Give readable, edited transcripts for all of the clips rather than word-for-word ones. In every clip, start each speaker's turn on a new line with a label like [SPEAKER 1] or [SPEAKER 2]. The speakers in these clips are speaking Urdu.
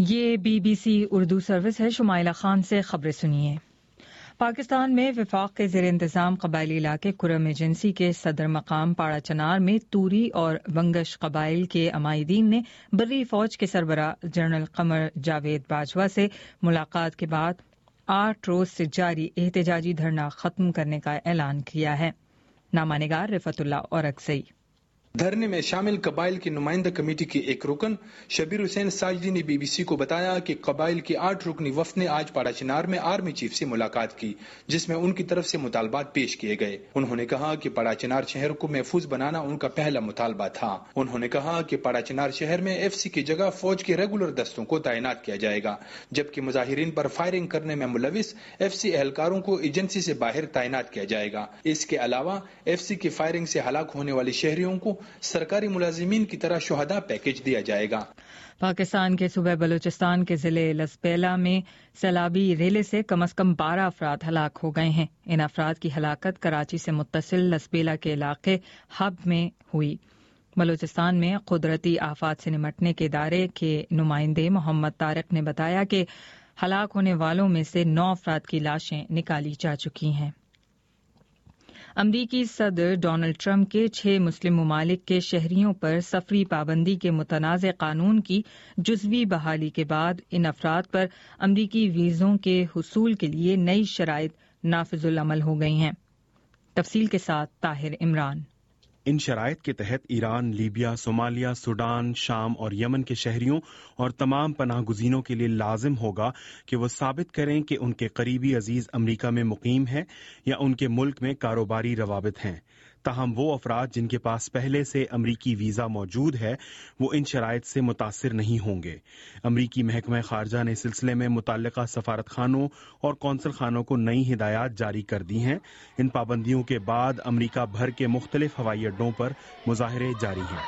[SPEAKER 1] یہ BBC اردو سروس ہے۔ شمائلہ خان سے خبریں سنیے۔ پاکستان میں وفاق کے زیر انتظام قبائلی علاقے کرم ایجنسی کے صدر مقام پاڑا چنار میں توری اور ونگش قبائل کے عمائدین نے بری فوج کے سربراہ جنرل قمر جاوید باجوہ سے ملاقات کے بعد 8 روز سے جاری احتجاجی دھرنا ختم کرنے کا اعلان کیا ہے۔ نامہ نگار رفعت اللہ اورکزئی۔
[SPEAKER 2] دھرنے میں شامل قبائل کی نمائندہ کمیٹی کے ایک رکن شبیر حسین ساجدی نے BBC کو بتایا کہ قبائل کے 8 رکنی وفد نے آج پاڑا چنار میں آرمی چیف سے ملاقات کی، جس میں ان کی طرف سے مطالبات پیش کیے گئے۔ انہوں نے کہا کہ پاڑا چنار شہر کو محفوظ بنانا ان کا پہلا مطالبہ تھا۔ انہوں نے کہا کہ پاڑا چنار شہر میں FC کی جگہ فوج کے ریگولر دستوں کو تعینات کیا جائے گا، جبکہ مظاہرین پر فائرنگ کرنے میں ملوث FC اہلکاروں کو ایجنسی سے باہر تعینات کیا جائے گا۔ اس کے علاوہ FC کی فائرنگ سے ہلاک ہونے والے شہریوں کو سرکاری ملازمین کی طرح شہداء پیکج دیا جائے گا۔
[SPEAKER 1] پاکستان کے صوبہ بلوچستان کے ضلع لسبیلا میں سیلابی ریلے سے کم از کم 12 افراد ہلاک ہو گئے ہیں۔ ان افراد کی ہلاکت کراچی سے متصل لسبیلا کے علاقے ہب میں ہوئی۔ بلوچستان میں قدرتی آفات سے نمٹنے کے ادارے کے نمائندے محمد طارق نے بتایا کہ ہلاک ہونے والوں میں سے 9 افراد کی لاشیں نکالی جا چکی ہیں۔ امریکی صدر ڈونلڈ ٹرمپ کے 6 مسلم ممالک کے شہریوں پر سفری پابندی کے متنازع قانون کی جزوی بحالی کے بعد ان افراد پر امریکی ویزوں کے حصول کے لیے نئی شرائط نافذ العمل ہو گئی ہیں۔ تفصیل کے ساتھ طاہر عمران۔
[SPEAKER 3] ان شرائط کے تحت ایران، لیبیا، صومالیہ، سوڈان، شام اور یمن کے شہریوں اور تمام پناہ گزینوں کے لیے لازم ہوگا کہ وہ ثابت کریں کہ ان کے قریبی عزیز امریکہ میں مقیم ہے یا ان کے ملک میں کاروباری روابط ہیں۔ تاہم وہ افراد جن کے پاس پہلے سے امریکی ویزا موجود ہے وہ ان شرائط سے متاثر نہیں ہوں گے۔ امریکی محکمہ خارجہ نے اس سلسلے میں متعلقہ سفارت خانوں اور قونصل خانوں کو نئی ہدایات جاری کر دی ہیں۔ ان پابندیوں کے بعد امریکہ بھر کے مختلف ہوائی اڈوں پر مظاہرے جاری ہیں۔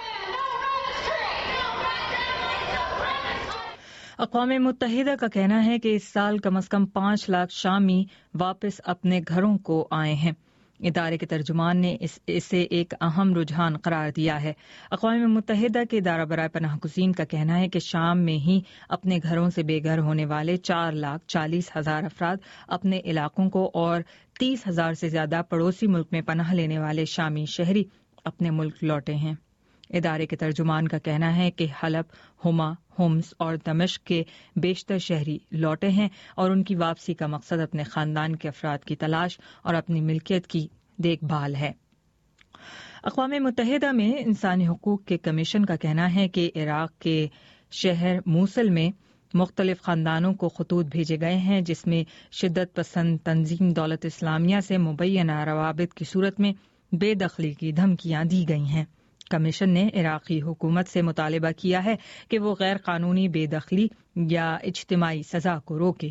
[SPEAKER 1] اقوام متحدہ کا کہنا ہے کہ اس سال کم از کم 5 لاکھ شامی واپس اپنے گھروں کو آئے ہیں۔ ادارے کے ترجمان نے اسے ایک اہم رجحان قرار دیا ہے۔ اقوام متحدہ کے ادارہ برائے پناہ گزین کا کہنا ہے کہ شام میں ہی اپنے گھروں سے بے گھر ہونے والے 4,40,000 افراد اپنے علاقوں کو اور 30,000 سے زیادہ پڑوسی ملک میں پناہ لینے والے شامی شہری اپنے ملک لوٹے ہیں۔ ادارے کے ترجمان کا کہنا ہے کہ حلب، حما، ہومس اور دمشق کے بیشتر شہری لوٹے ہیں اور ان کی واپسی کا مقصد اپنے خاندان کے افراد کی تلاش اور اپنی ملکیت کی دیکھ بھال ہے۔ اقوام متحدہ میں انسانی حقوق کے کمیشن کا کہنا ہے کہ عراق کے شہر موصل میں مختلف خاندانوں کو خطوط بھیجے گئے ہیں جس میں شدت پسند تنظیم دولت اسلامیہ سے مبینہ روابط کی صورت میں بے دخلی کی دھمکیاں دی گئی ہیں۔ کمیشن نے عراقی حکومت سے مطالبہ کیا ہے کہ وہ غیر قانونی بے دخلی یا اجتماعی سزا کو روکے۔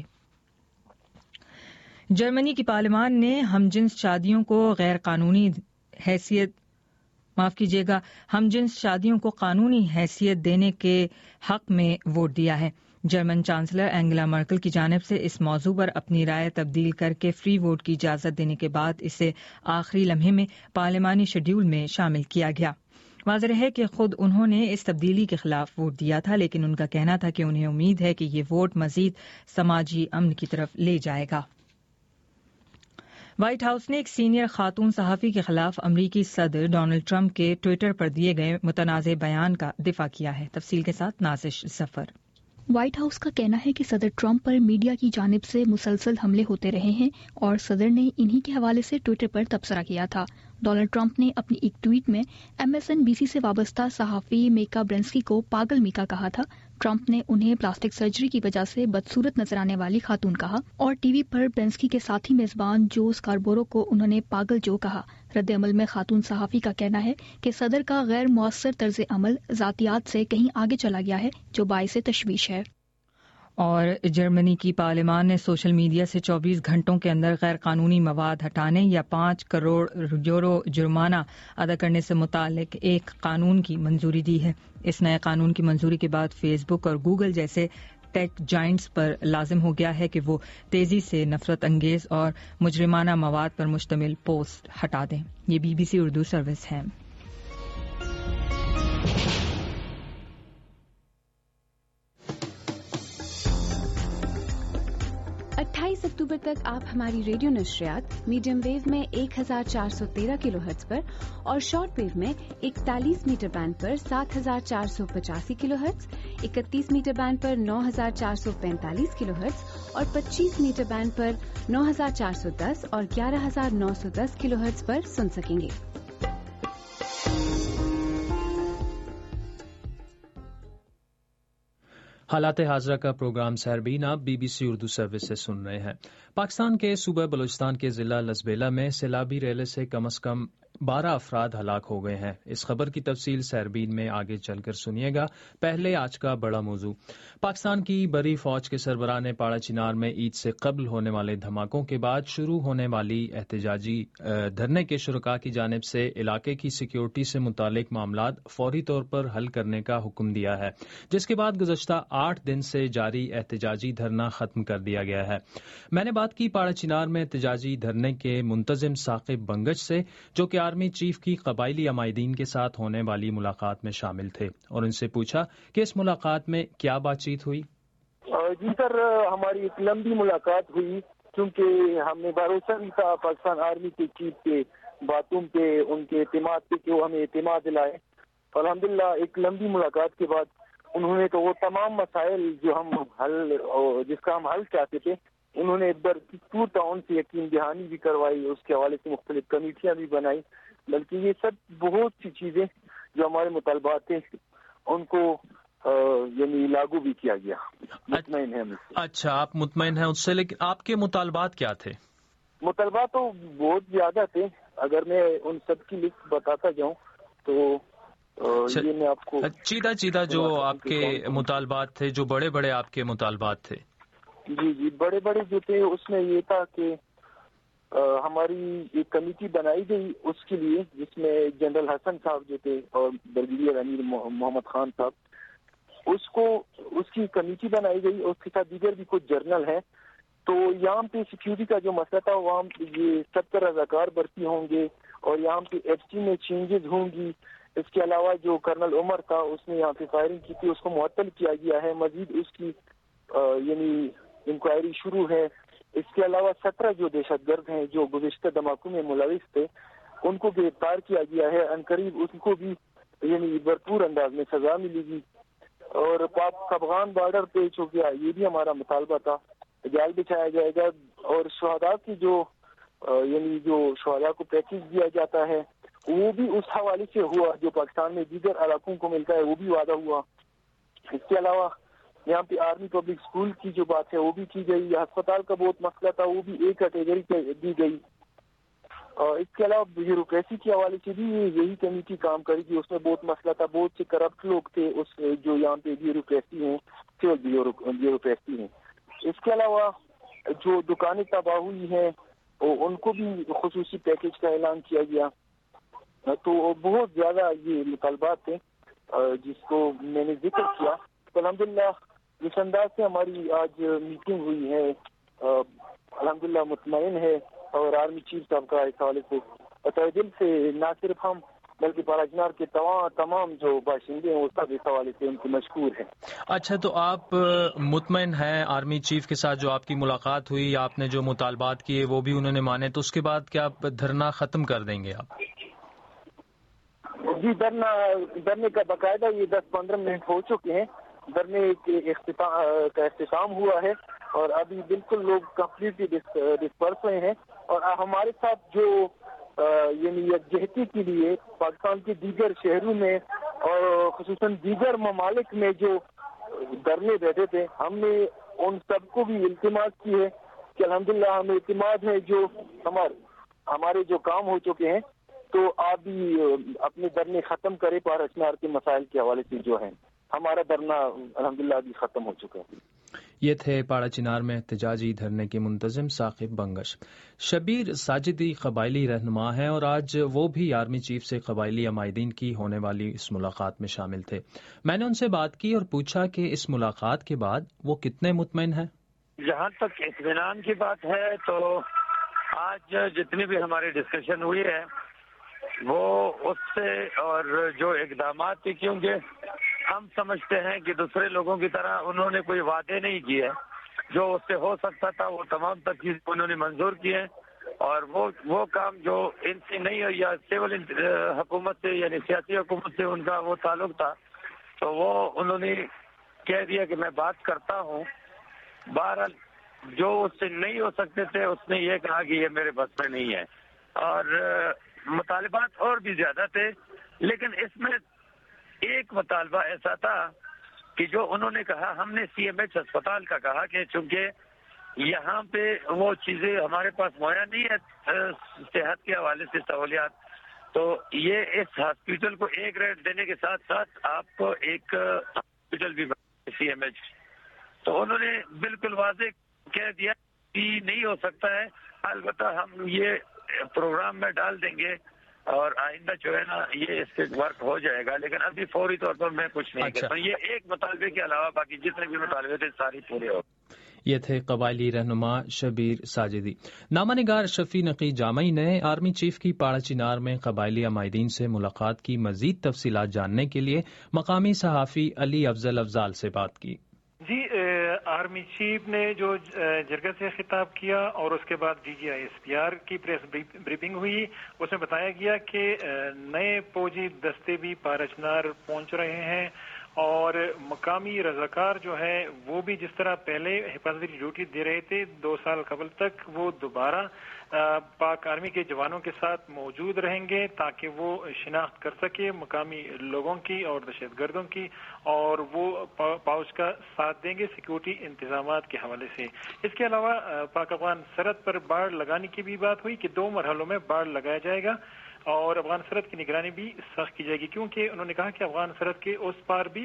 [SPEAKER 1] جرمنی کی پارلیمان نے ہم جنس شادیوں کو ہم جنس شادیوں کو قانونی حیثیت دینے کے حق میں ووٹ دیا ہے۔ جرمن چانسلر اینگلا مرکل کی جانب سے اس موضوع پر اپنی رائے تبدیل کر کے فری ووٹ کی اجازت دینے کے بعد اسے آخری لمحے میں پارلیمانی شیڈول میں شامل کیا گیا۔ واضح ہے کہ خود انہوں نے اس تبدیلی کے خلاف ووٹ دیا تھا، لیکن ان کا کہنا تھا کہ انہیں امید ہے کہ یہ ووٹ مزید سماجی امن کی طرف لے جائے گا۔ وائٹ ہاؤس نے ایک سینئر خاتون صحافی کے خلاف امریکی صدر ڈونلڈ ٹرمپ کے ٹویٹر پر دیے گئے متنازع بیان کا دفاع کیا ہے۔ تفصیل کے ساتھ نازش ظفر۔
[SPEAKER 4] وائٹ ہاؤس کا کہنا ہے کہ صدر ٹرمپ پر میڈیا کی جانب سے مسلسل حملے ہوتے رہے ہیں اور صدر نے انہی کے حوالے سے ٹویٹر پر تبصرہ کیا تھا۔ ڈونلڈ ٹرمپ نے اپنی ایک ٹویٹ میں MSNBC سے وابستہ صحافی میکا برنسکی کو پاگل میکا کہا تھا۔ ٹرمپ نے انہیں پلاسٹک سرجری کی وجہ سے بدصورت نظر آنے والی خاتون کہا اور ٹی وی پر برنسکی کے ساتھی میزبان جو اسکاربورو کو انہوں نے پاگل جو کہا۔ رد عمل میں خاتون صحافی کا کہنا ہے کہ صدر کا غیر مؤثر طرز عمل ذاتیات سے کہیں آگے چلا گیا ہے جو باعث تشویش ہے۔
[SPEAKER 1] اور جرمنی کی پارلیمان نے سوشل میڈیا سے 24 گھنٹوں کے اندر غیر قانونی مواد ہٹانے یا 5 کروڑ یورو جرمانہ ادا کرنے سے متعلق ایک قانون کی منظوری دی ہے۔ اس نئے قانون کی منظوری کے بعد فیس بک اور گوگل جیسے ٹیک جائنٹس پر لازم ہو گیا ہے کہ وہ تیزی سے نفرت انگیز اور مجرمانہ مواد پر مشتمل پوسٹ ہٹا دیں۔ یہ BBC اردو سروس ہے۔
[SPEAKER 5] 28 اکتوبر تک آپ ہماری ریڈیو نشریات میڈیم ویو میں 1413 کلو ہرٹز پر اور شارٹ ویو میں 41 میٹر بینڈ پر 7485 کلو ہرٹز، 31 میٹر بینڈ پر 9445 کلو ہرٹز اور 25 میٹر بینڈ پر 9410 اور 11910 کلو ہرٹز پر سن سکیں گے۔
[SPEAKER 6] حالات حاضرہ کا پروگرام سہربین آپ B B C Urdu service سے سن رہے ہیں۔ پاکستان کے صوبہ بلوچستان کے ضلع لسبیلا میں سیلابی ریلے سے کم از کم 12 افراد ہلاک ہو گئے ہیں۔ اس خبر کی تفصیل سہربین میں آگے چل کر سنیے گا۔ پہلے آج کا بڑا موضوع، پاکستان کی بری فوج کے سربراہ نے پاڑا چنار میں عید سے قبل ہونے والے دھماکوں کے بعد شروع ہونے والی احتجاجی دھرنے کے شرکاء کی جانب سے علاقے کی سیکیورٹی سے متعلق معاملات فوری طور پر حل کرنے کا حکم دیا ہے، جس کے بعد گزشتہ 8 دن سے جاری احتجاجی دھرنا ختم کر دیا گیا ہے۔ میں نے بات کی پاڑا چنار میں احتجاجی دھرنے کے منتظم ثاقب بنگش سے، جو کہ آرمی چیف کی قبائلی عمائدین کے ساتھ ہونے والی ملاقات میں شامل تھے، اور ان سے پوچھا کہ اس ملاقات میں کیا بات چیت ہوئی۔
[SPEAKER 7] جی سر، ہماری ایک لمبی ملاقات ہوئی، کیونکہ ہم نے بھروسہ بھی تھا پاکستان آرمی کے چیف کے باتوں پہ، ان کے اعتماد پہ کہ وہ ہمیں اعتماد دلائے۔ الحمدللہ ایک لمبی ملاقات کے بعد انہوں نے تو وہ تمام مسائل جو جس کا ہم حل چاہتے تھے، انہوں نے بھرپور تعاون سے یقین دہانی بھی کروائی، اس کے حوالے سے مختلف کمیٹیاں بھی بنائی، بلکہ یہ سب بہت سی چیزیں جو ہمارے مطالبات تھے ان کو یعنی لاگو بھی کیا گیا۔ مطمئن ہیں۔
[SPEAKER 6] اچھا، آپ مطمئن ہیں اس سے، لیکن آپ کے مطالبات کیا تھے؟
[SPEAKER 7] مطالبات تو بہت زیادہ تھے، اگر میں ان سب کی لسٹ بتاتا جاؤں تو یہ میں آپ کو
[SPEAKER 6] چیدہ جو آپ کے مطالبات تھے، جو بڑے بڑے آپ کے مطالبات تھے۔
[SPEAKER 7] جی بڑے بڑے جو تھے اس میں یہ تھا کہ ہماری ایک کمیٹی بنائی گئی اس کے لیے، جس میں جنرل حسن صاحب جو تھے اور بریگیڈیئر امیر محمد خان صاحب، اس کی کمیٹی بنائی گئی، اور اس کے ساتھ دیگر بھی کچھ جرنل ہیں۔ تو یہاں پہ سیکیورٹی کا جو مسئلہ تھا، وہاں یہ 70 رضاکار بھرتی ہوں گے اور یہاں پہ ایف ٹی میں چینجز ہوں گی۔ اس کے علاوہ جو کرنل عمر تھا، اس نے یہاں پہ فائرنگ کی تھی، اس کو معطل کیا گیا ہے، مزید اس کی یعنی انکوائری شروع ہے۔ اس کے علاوہ 17 جو دہشت گرد ہیں جو گزشتہ دھماکوں میں ملوث تھے، ان کو گرفتار کیا گیا ہے، عنقریب ان کو بھی یعنی بھرپور انداز میں سزا ملے گی۔ اور پاک افغان بارڈر پہ چونکہ یہ بھی ہمارا مطالبہ تھا، جال بچھایا جائے گا، اور شہداء کی جو شہداء کو پیکیج دیا جاتا ہے وہ بھی اس حوالے سے ہوا، جو پاکستان میں دیگر علاقوں کو ملتا ہے وہ بھی وعدہ ہوا۔ اس کے علاوہ یہاں پہ آرمی پبلک اسکول کی جو بات ہے وہ بھی کی گئی، ہسپتال کا بہت مسئلہ تھا، وہ بھی ایک کیٹیگری دی گئی۔ اور اس کے علاوہ بیوروکریسی کے حوالے سے بھی یہی کمیٹی کام کرے گی، اس میں بہت مسئلہ تھا، بہت سے کرپٹ لوگ تھے اس جو یہاں پہ بیوروکریسی ہیں، سول بیوروکریسی ہیں۔ اس کے علاوہ جو دکانیں تباہ ہوئی ہیں ان کو بھی خصوصی پیکیج کا اعلان کیا گیا۔ تو بہت زیادہ یہ مطالبات تھے جس کو میں نے ذکر کیا۔ الحمدللہ اس انداز سے ہماری آج میٹنگ ہوئی ہے، الحمدللہ مطمئن ہے، اور آرمی چیف صاحب کا اس حوالے سے دل سے نہ صرف ہم بلکہ پاڑا چنار کے تمام جو باشندے ہیں وہ سب اس حوالے سے ان کو مشکور ہیں۔
[SPEAKER 6] اچھا، تو آپ مطمئن ہیں آرمی چیف کے ساتھ جو آپ کی ملاقات ہوئی، آپ نے جو مطالبات کیے وہ بھی انہوں نے مانے، تو اس کے بعد کیا دھرنا ختم کر دیں گے آپ؟
[SPEAKER 7] جی، دھرنے کا باقاعدہ یہ 10-15 منٹ ہو چکے ہیں، دھرنے کا اختتام ہوا ہے، اور ابھی بالکل لوگ کمپلیٹلی ڈسپرس ہوئے ہیں، اور ہمارے ساتھ جو یعنی یکجہتی کے لیے پاکستان کے دیگر شہروں میں اور خصوصاً دیگر ممالک میں جو دھرنے بیٹھے تھے، ہم نے ان سب کو بھی التماس کی ہے کہ الحمدللہ ہمیں اعتماد ہے جو ہمارے جو کام ہو چکے ہیں، تو آپ بھی اپنے دھرنے ختم کرے پاڑا چنار کے مسائل کے حوالے سے جو ہیں۔ ہمارا دھرنا الحمدللہ ابھی ختم ہو چکا ہے۔
[SPEAKER 6] یہ تھے پاڑا چنار میں احتجاجی دھرنے کے منتظم ثاقب بنگش۔ شبیر ساجدی قبائلی رہنما ہیں، اور آج وہ بھی آرمی چیف سے قبائلی عمائدین کی ہونے والی اس ملاقات میں شامل تھے۔ میں نے ان سے بات کی اور پوچھا کہ اس ملاقات کے بعد وہ کتنے مطمئن ہیں۔
[SPEAKER 8] جہاں تک اطمینان کی بات ہے تو آج جتنی بھی ہماری ڈسکشن ہوئی ہے وہ اس سے، اور جو اقدامات تھے، کیونکہ ہم سمجھتے ہیں کہ دوسرے لوگوں کی طرح انہوں نے کوئی وعدے نہیں کیے، جو اس سے ہو سکتا تھا وہ تمام تر چیز انہوں نے منظور کی ہیں، اور وہ کام جو ان سے نہیں یا سول حکومت سے یعنی سیاسی حکومت سے ان کا وہ تعلق تھا تو وہ انہوں نے کہہ دیا کہ میں بات کرتا ہوں. بہرحال جو اس سے نہیں ہو سکتے تھے اس نے یہ کہا کہ یہ میرے بس میں نہیں ہے، اور مطالبات اور بھی زیادہ تھے، لیکن اس میں ایک مطالبہ ایسا تھا کہ جو انہوں نے کہا، ہم نے سی ایم ایچ اسپتال کا کہا کہ چونکہ یہاں پہ وہ چیزیں ہمارے پاس مہیا نہیں ہے صحت کے حوالے سے سہولیات، تو یہ اس ہاسپٹل کو ایک ریٹ دینے کے ساتھ ساتھ آپ کو ایک ہاسپٹل بھی سی ایم ایچ. تو انہوں نے بالکل واضح کہہ دیا کہ نہیں ہو سکتا ہے، البتہ ہم یہ پروگرام میں ڈال دیں گے اور آئندہ جو ہے نا یہ اس سے ورک ہو جائے گا، لیکن ابھی فوری طور پر میں کچھ نہیں کرتا. یہ ایک مطالبے کے علاوہ باقی جتنے بھی مطالبے تھے ساری پورے ہو.
[SPEAKER 6] یہ تھے قبائلی رہنما شبیر ساجدی. نامہ نگار شفیع نقی جامعی نے آرمی چیف کی پاڑا چنار میں قبائلی عمائدین سے ملاقات کی مزید تفصیلات جاننے کے لیے مقامی صحافی علی افضل افضال سے بات کی.
[SPEAKER 9] جی، آرمی چیف نے جو جرگہ سے خطاب کیا اور اس کے بعد D G I S P R کی پریس بریفنگ ہوئی، اس میں بتایا گیا کہ نئے فوجی دستے بھی پاڑا چنار پہنچ رہے ہیں اور مقامی رضاکار جو ہے وہ بھی جس طرح پہلے حفاظتی ڈیوٹی دے رہے تھے 2 سال قبل تک، وہ دوبارہ پاک آرمی کے جوانوں کے ساتھ موجود رہیں گے تاکہ وہ شناخت کر سکے مقامی لوگوں کی اور دہشت گردوں کی، اور وہ فوج کا ساتھ دیں گے سیکورٹی انتظامات کے حوالے سے. اس کے علاوہ پاک افغان سرحد پر باڑ لگانے کی بھی بات ہوئی کہ 2 مرحلوں میں باڑ لگایا جائے گا اور افغان سرحد کی نگرانی بھی سخت کی جائے گی، کیونکہ انہوں نے کہا کہ افغان سرحد کے اس پار بھی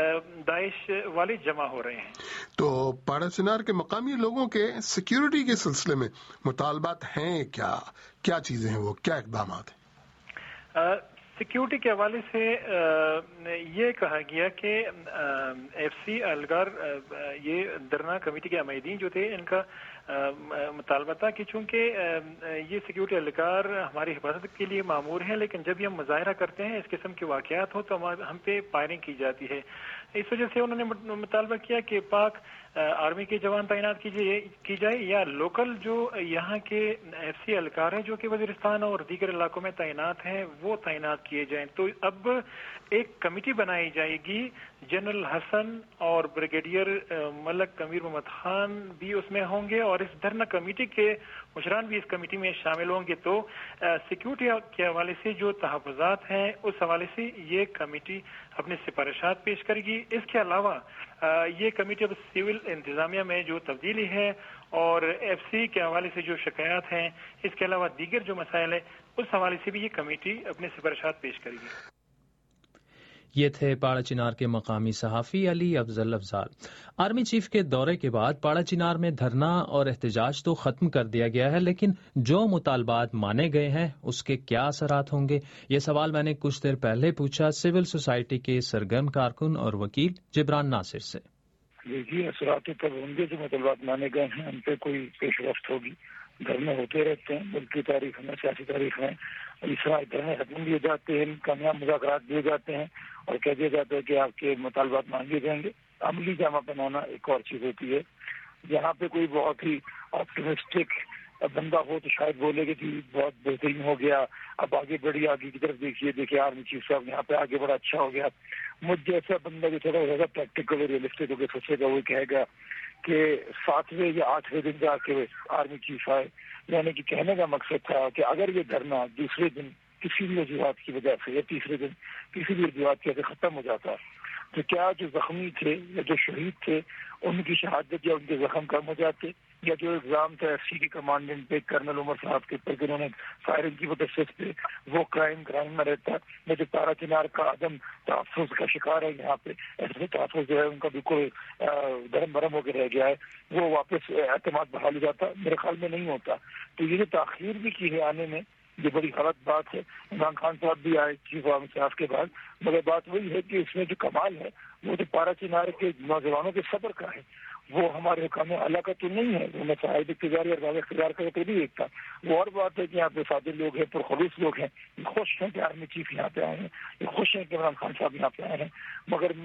[SPEAKER 9] داعش والے جمع ہو رہے ہیں.
[SPEAKER 10] تو پاڑا چنار کے مقامی لوگوں کے سیکیورٹی کے سلسلے میں مطالبات ہیں کیا چیزیں ہیں، وہ کیا اقدامات ہیں؟
[SPEAKER 9] سیکیورٹی کے حوالے سے یہ کہا گیا کہ ایف سی اہلکار یہ دھرنا کمیٹی کے عمائدین جو تھے ان کا مطالبہ تھا کہ چونکہ یہ سیکیورٹی اہلکار ہماری حفاظت کے لیے مامور ہیں، لیکن جب بھی ہم مظاہرہ کرتے ہیں اس قسم کے واقعات ہو تو ہم پہ فائرنگ کی جاتی ہے. اس وجہ سے انہوں نے مطالبہ کیا کہ پاک آرمی کے جوان تعینات کی جائے یا لوکل جو یہاں کے ایف سی اہلکار ہیں جو کہ وزیرستان اور دیگر علاقوں میں تعینات ہیں وہ تعینات کیے جائیں. تو اب ایک کمیٹی بنائی جائے گی، جنرل حسن اور بریگیڈیئر ملک امیر محمد خان بھی اس میں ہوں گے اور اس دھرنا کمیٹی کے مشران بھی اس کمیٹی میں شامل ہوں گے. تو سیکیورٹی کے حوالے سے جو تحفظات ہیں اس حوالے سے یہ کمیٹی اپنے سفارشات پیش کرے گی. اس کے علاوہ یہ کمیٹی اب سول انتظامیہ میں جو تبدیلی ہے اور ایف سی کے حوالے سے جو شکایات ہیں، اس کے علاوہ دیگر جو مسائل ہیں اس حوالے سے بھی یہ کمیٹی اپنے سفارشات پیش کرے گی.
[SPEAKER 6] یہ تھے پاڑا چنار کے مقامی صحافی علی افضل افضال. آرمی چیف کے دورے کے بعد پاڑا چنار میں دھرنا اور احتجاج تو ختم کر دیا گیا ہے، لیکن جو مطالبات مانے گئے ہیں اس کے کیا اثرات ہوں گے؟ یہ سوال میں نے کچھ دیر پہلے پوچھا سول سوسائٹی کے سرگرم کارکن اور وکیل جبران ناصر سے.
[SPEAKER 11] جی، اثرات پر ہوں گے. جو مطالبات مانے گئے ہیں ان پہ کوئی پیش رفت ہوگی. دھرنے ہوتے رہتے ہیں ملک کی تاریخ میں، سیاسی تاریخ میں، اس طرح دھرنے ختم دیے جاتے ہیں، کامیاب مذاکرات دیے جاتے ہیں اور کہہ دیا جاتا ہے کہ آپ کے مطالبات مانگے جائیں گے. عملی جامہ پہنانا ایک اور چیز ہوتی ہے. یہاں پہ کوئی بہت ہی آپٹیمسٹک بندہ ہو تو شاید بولے کہ جی بہت بہترین ہو گیا، اب آگے بڑھی، آگے کی طرف دیکھیے آرمی چیف صاحب یہاں پہ آگے بڑا اچھا ہو گیا. مجھ جیسا بندہ جو تھوڑا زیادہ پریکٹیکل ریئلسٹک ہو کے سوچے گا وہ کہے گا کہ 7ویں یا 8ویں دن جا کے آرمی چیف آئے. یعنی کہ کہنے کا مقصد تھا کہ اگر یہ دھرنا دوسرے دن کسی بھی وجوہات کی وجہ سے یا تیسرے دن کسی بھی وجوہات کی وجہ سے ختم ہو جاتا تو کیا جو زخمی تھے یا جو شہید تھے ان کی شہادت یا ان کے زخم کم ہو جاتے، یا جو الزام تھا ایف سی کے کمانڈنٹ پہ کرنل عمر صاحب کے اوپر انہوں نے فائرنگ کی وجہ سے وہ کرائم میں رہتا، یا جو پاڑا چنار کا عدم تحفظ کا شکار ہے یہاں پہ ایسے تحفظ جو ہے ان کا بالکل درم برم ہو کے رہ گیا ہے، وہ واپس اعتماد بحال ہو جاتا. میرے خیال میں نہیں ہوتا. تو یہ جو تاخیر بھی کی ہے آنے میں یہ بڑی غلط بات ہے. عمران خان صاحب بھی آئے چیف آف اسٹاف کے بعد، مگر بات وہی ہے کہ اس میں جو کمال ہے وہ جو پاڑا چنار کے نوجوانوں کے صبر کا ہے. وہ ہمارے حکام اعلیٰ کا تو نہیں ہے، وہ میں صاحب اقتدار اور واضح اختیار کا تو نہیں دیکھتا. وہ اور بات ہے کہ یہاں پہ فاضل لوگ ہیں، پرخلوص لوگ ہیں، یہ خوش ہیں کہ آرمی چیف یہاں پہ آئے ہیں، یہ خوش ہیں کہ عمران خان صاحب یہاں پہ آئے ہیں. مگر میں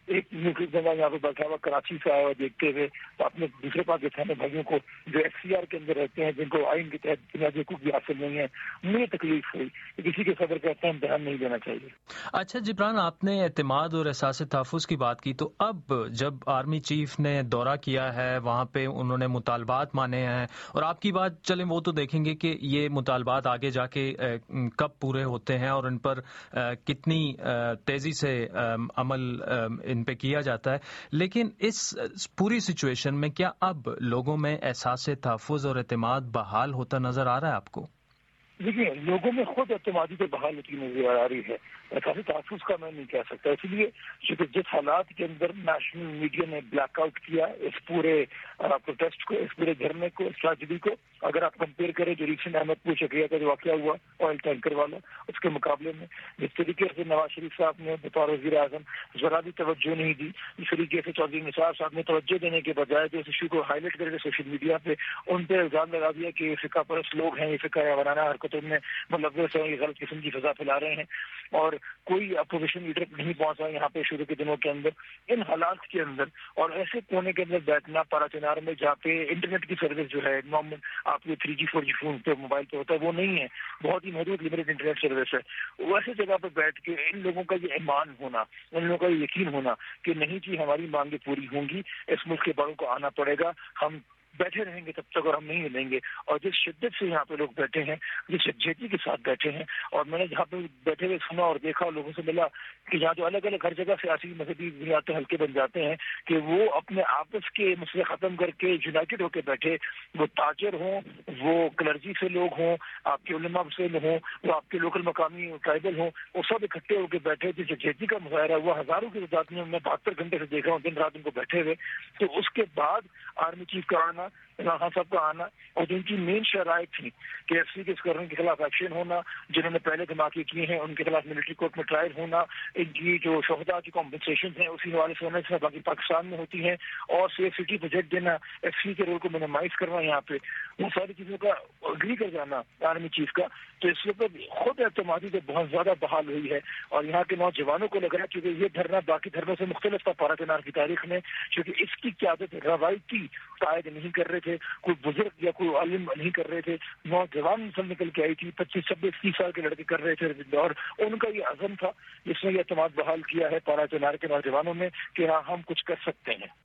[SPEAKER 11] ایک ملک بندہ یہاں پہ بیٹھا ہوا کراچی سے آیا ہوا دیکھتے ہوئے تو اپنے دوسرے پاکستانی بھائیوں کو جو FCR کے اندر رہتے ہیں جن کو آئین کے تحت بنیادی حقوق بھی حاصل نہیں ہے مجھے تکلیف ہوئی کہ کسی کے صدر کا اتنا امتحان نہیں دینا چاہیے.
[SPEAKER 6] اچھا جبران، آپ نے اعتماد اور احساس تحفظ کی بات کی، تو اب جب آرمی چیف نے دورہ کیا ہے وہاں پہ انہوں نے مطالبات مانے ہیں، اور آپ کی بات چلیں وہ تو دیکھیں گے کہ یہ مطالبات آگے جا کے کب پورے ہوتے ہیں اور ان پر کتنی تیزی سے عمل ان پہ کیا جاتا ہے، لیکن اس پوری سچویشن میں کیا اب لوگوں میں احساس تحفظ اور اعتماد بحال ہوتا نظر آ رہا ہے آپ کو؟
[SPEAKER 11] دیکھیے لوگوں میں خود اعتمادی تو بحال ہوتی نظر آ رہی ہے، احساس تحفظ کا میں نہیں کہہ سکتا، اس لیے چونکہ جس حالات کے اندر نیشنل میڈیا نے بلیک آؤٹ کیا اس پورے پروٹیسٹ کو، اس پورے دھرنے کو، اس ٹریجڈی کو، اگر آپ کمپیئر کریں جو ریسنٹ احمد پور چکریا کا جو واقعہ ہوا آئل ٹینکر والا، اس کے مقابلے میں جس طریقے سے نواز شریف صاحب نے بطور وزیر اعظم ذرا بھی توجہ نہیں دی، اس طریقے سے چودھری نثار صاحب نے توجہ دینے کے بجائے جو اس ایشو کو ہائی لائٹ کر کے سوشل میڈیا پہ ان پہ الزام لگا دیا کہ یہ فقہ پرست لوگ ہیں، یہ فقہ وارانہ حرکتوں میں ملوث ہیں، یہ غلط قسم کی فضا پھیلا رہے ہیں، اور کوئی اپوزیشن لیڈر نہیں پہنچا یہاں پہ شروع کے دنوں کے اندر. ان حالات کے اندر اور ایسے کونے کے اندر بیٹھنا پارا چنار میں جہاں پہ انٹرنیٹ کی سروس جو ہے نارمل آپ کے 3G 4G فون پہ موبائل پہ ہوتا ہے وہ نہیں ہے، بہت ہی محدود لمیٹڈ انٹرنیٹ سروس ہے، ویسے جگہ پہ بیٹھ کے ان لوگوں کا یہ ایمان ہونا، ان لوگوں کا یہ یقین ہونا کہ نہیں جی ہماری مانگیں پوری ہوں گی، اس ملک کے بڑوں کو آنا پڑے گا، ہم بیٹھے رہیں گے تب تک اور ہم نہیں ملیں گے. اور جس شدت سے یہاں پہ لوگ بیٹھے ہیں، جس یکجہتی کے ساتھ بیٹھے ہیں، اور میں نے جہاں پہ بیٹھے ہوئے سنا اور دیکھا لوگوں سے ملا کہ یہاں جو الگ الگ ہر جگہ سیاسی مذہبی بنیاد حلقے بن جاتے ہیں کہ وہ اپنے آپس کے مسئلے ختم کر کے یونائٹڈ ہو کے بیٹھے، وہ تاجر ہوں، وہ کلرجی سے لوگ ہوں، آپ کے علماء سے ہوں، وہ آپ کے لوکل مقامی ٹرائبل ہوں، وہ سب اکٹھے ہو کے بیٹھے. جس یکجہتی کا مظاہرہ ہوا ہزاروں کی تعداد میں 72 گھنٹے سے دیکھ رہا ہوں دن رات ان کو بیٹھے ہوئے. تو اس کے بعد آرمی چیف کا آنا، عمران خان صاحب کا آنا، اور جن کی مین شرائط تھی کہ FCC کے اسکرن کے خلاف ایکشن ہونا، جنہوں نے پہلے دھماکے کیے ہیں ان کے خلاف ملٹری کورٹ میں ٹرائل ہونا، ان کی جو شہداء کی کمپنسیشن ہیں اسی حوالے سے ہونا جس میں باقی پاکستان میں ہوتی ہیں، اور سیف سٹی بجٹ دینا، FCC کے رول کو منیمائز کرنا، یہاں پہ وہ ساری چیزوں کا اگری کر جانا آرمی چیف کا. تو اس وقت خود اعتمادی تو بہت زیادہ بحال ہوئی ہے، اور یہاں کے نوجوانوں کو لگ رہا ہے کیونکہ یہ دھرنا باقی دھرنوں سے مختلف تھا پارا چنار کی تاریخ میں، کیونکہ اس کی قیادت روایتی قائد نہیں کر رہے تھے، کوئی بزرگ یا کوئی عالم نہیں کر رہے تھے، نوجوان نسل نکل کے آئی تھی، 25 26 30 سال کے لڑکے کر رہے تھے، اور ان کا یہ عزم تھا جس نے یہ اعتماد بحال کیا ہے پارا چنار کے نوجوانوں میں کہ ہاں ہم کچھ کر سکتے ہیں.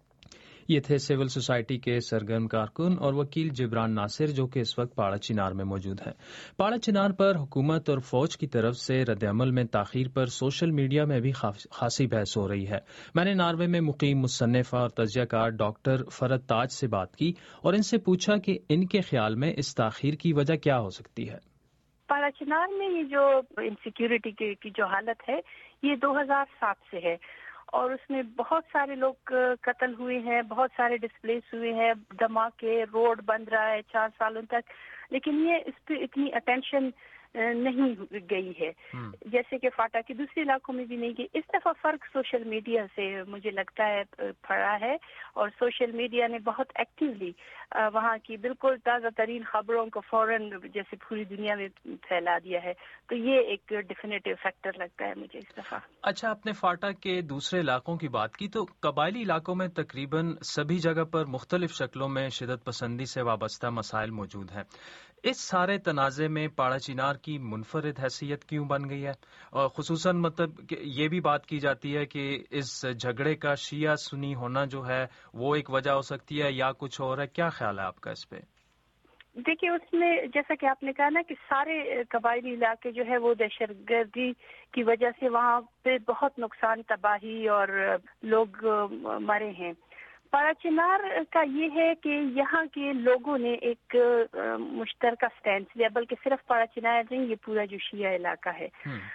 [SPEAKER 6] یہ تھے سول سوسائٹی کے سرگرم کارکن اور وکیل جبران ناصر، جو کہ اس وقت پاڑا چنار میں موجود ہیں. پاڑا چنار پر حکومت اور فوج کی طرف سے رد عمل میں تاخیر پر سوشل میڈیا میں بھی خاصی بحث ہو رہی ہے. میں نے ناروے میں مقیم مصنفہ اور تجزیہ کار ڈاکٹر فرد تاج سے بات کی اور ان سے پوچھا کہ ان کے خیال میں اس تاخیر کی وجہ کیا ہو سکتی ہے.
[SPEAKER 12] پاڑا چنار میں یہ جو انسیکیورٹی کی جو حالت ہے یہ 2007 سے ہے، اور اس میں بہت سارے لوگ قتل ہوئے ہیں، بہت سارے ڈسپلیس ہوئے ہیں، دھماکے، روڈ بند رہا ہے 4 سالوں تک، لیکن یہ اس پہ اتنی اٹینشن نہیں گئی ہے جیسے کہ فاٹا کے دوسرے علاقوں میں بھی نہیں گئی. اس دفعہ فرق سوشل میڈیا سے مجھے لگتا ہے پڑا ہے، اور سوشل میڈیا نے بہت ایکٹیولی وہاں کی بالکل تازہ ترین خبروں کو فوراً جیسے پوری دنیا میں پھیلا دیا ہے. تو یہ ایک ڈیفینیٹو فیکٹر لگتا ہے مجھے اس دفعہ.
[SPEAKER 6] اچھا، آپ نے فاٹا کے دوسرے علاقوں کی بات کی، تو قبائلی علاقوں میں تقریباً سبھی جگہ پر مختلف شکلوں میں شدت پسندی سے وابستہ مسائل موجود ہیں. اس سارے تنازع میں پاڑا چنار کی منفرد حیثیت کیوں بن گئی ہے؟ اور خصوصاً مطلب یہ بھی بات کی جاتی ہے کہ اس جھگڑے کا شیعہ سنی ہونا جو ہے وہ ایک وجہ ہو سکتی ہے یا کچھ اور ہے. کیا خیال ہے آپ کا اس پہ؟
[SPEAKER 12] دیکھیے اس میں جیسا کہ آپ نے کہا نا کہ سارے قبائلی علاقے جو ہے وہ دہشت گردی کی وجہ سے وہاں پہ بہت نقصان، تباہی اور لوگ مرے ہیں. پاڑا چنار کا یہ ہے کہ یہاں کے لوگوں نے ایک مشترکہ سٹینس لیا، بلکہ صرف پاڑا چنار نہیں، یہ پورا جو شیعہ علاقہ ہے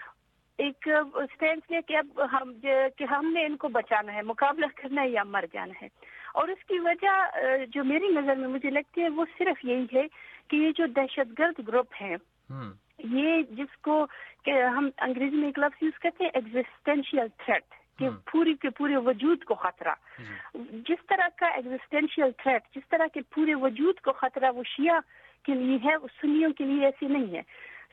[SPEAKER 12] ایک سٹینس لیا کہ ہم نے ان کو بچانا ہے، مقابلہ کرنا ہے یا مر جانا ہے. اور اس کی وجہ جو میری نظر میں مجھے لگتی ہے وہ صرف یہی ہے کہ یہ جو دہشت گرد گروپ ہیں، یہ جس کو کہ ہم انگریزی میں ایک لفظ یوز کرتے ہیں ایگزسٹینشیل تھریٹ، کہ پوری کے پورے وجود کو خطرہ. جس طرح کا ایگزسٹینشیل تھریٹ، جس طرح کے پورے وجود کو خطرہ وہ شیعہ کے لیے ہے، وہ سنیوں کے لیے ایسی نہیں ہے.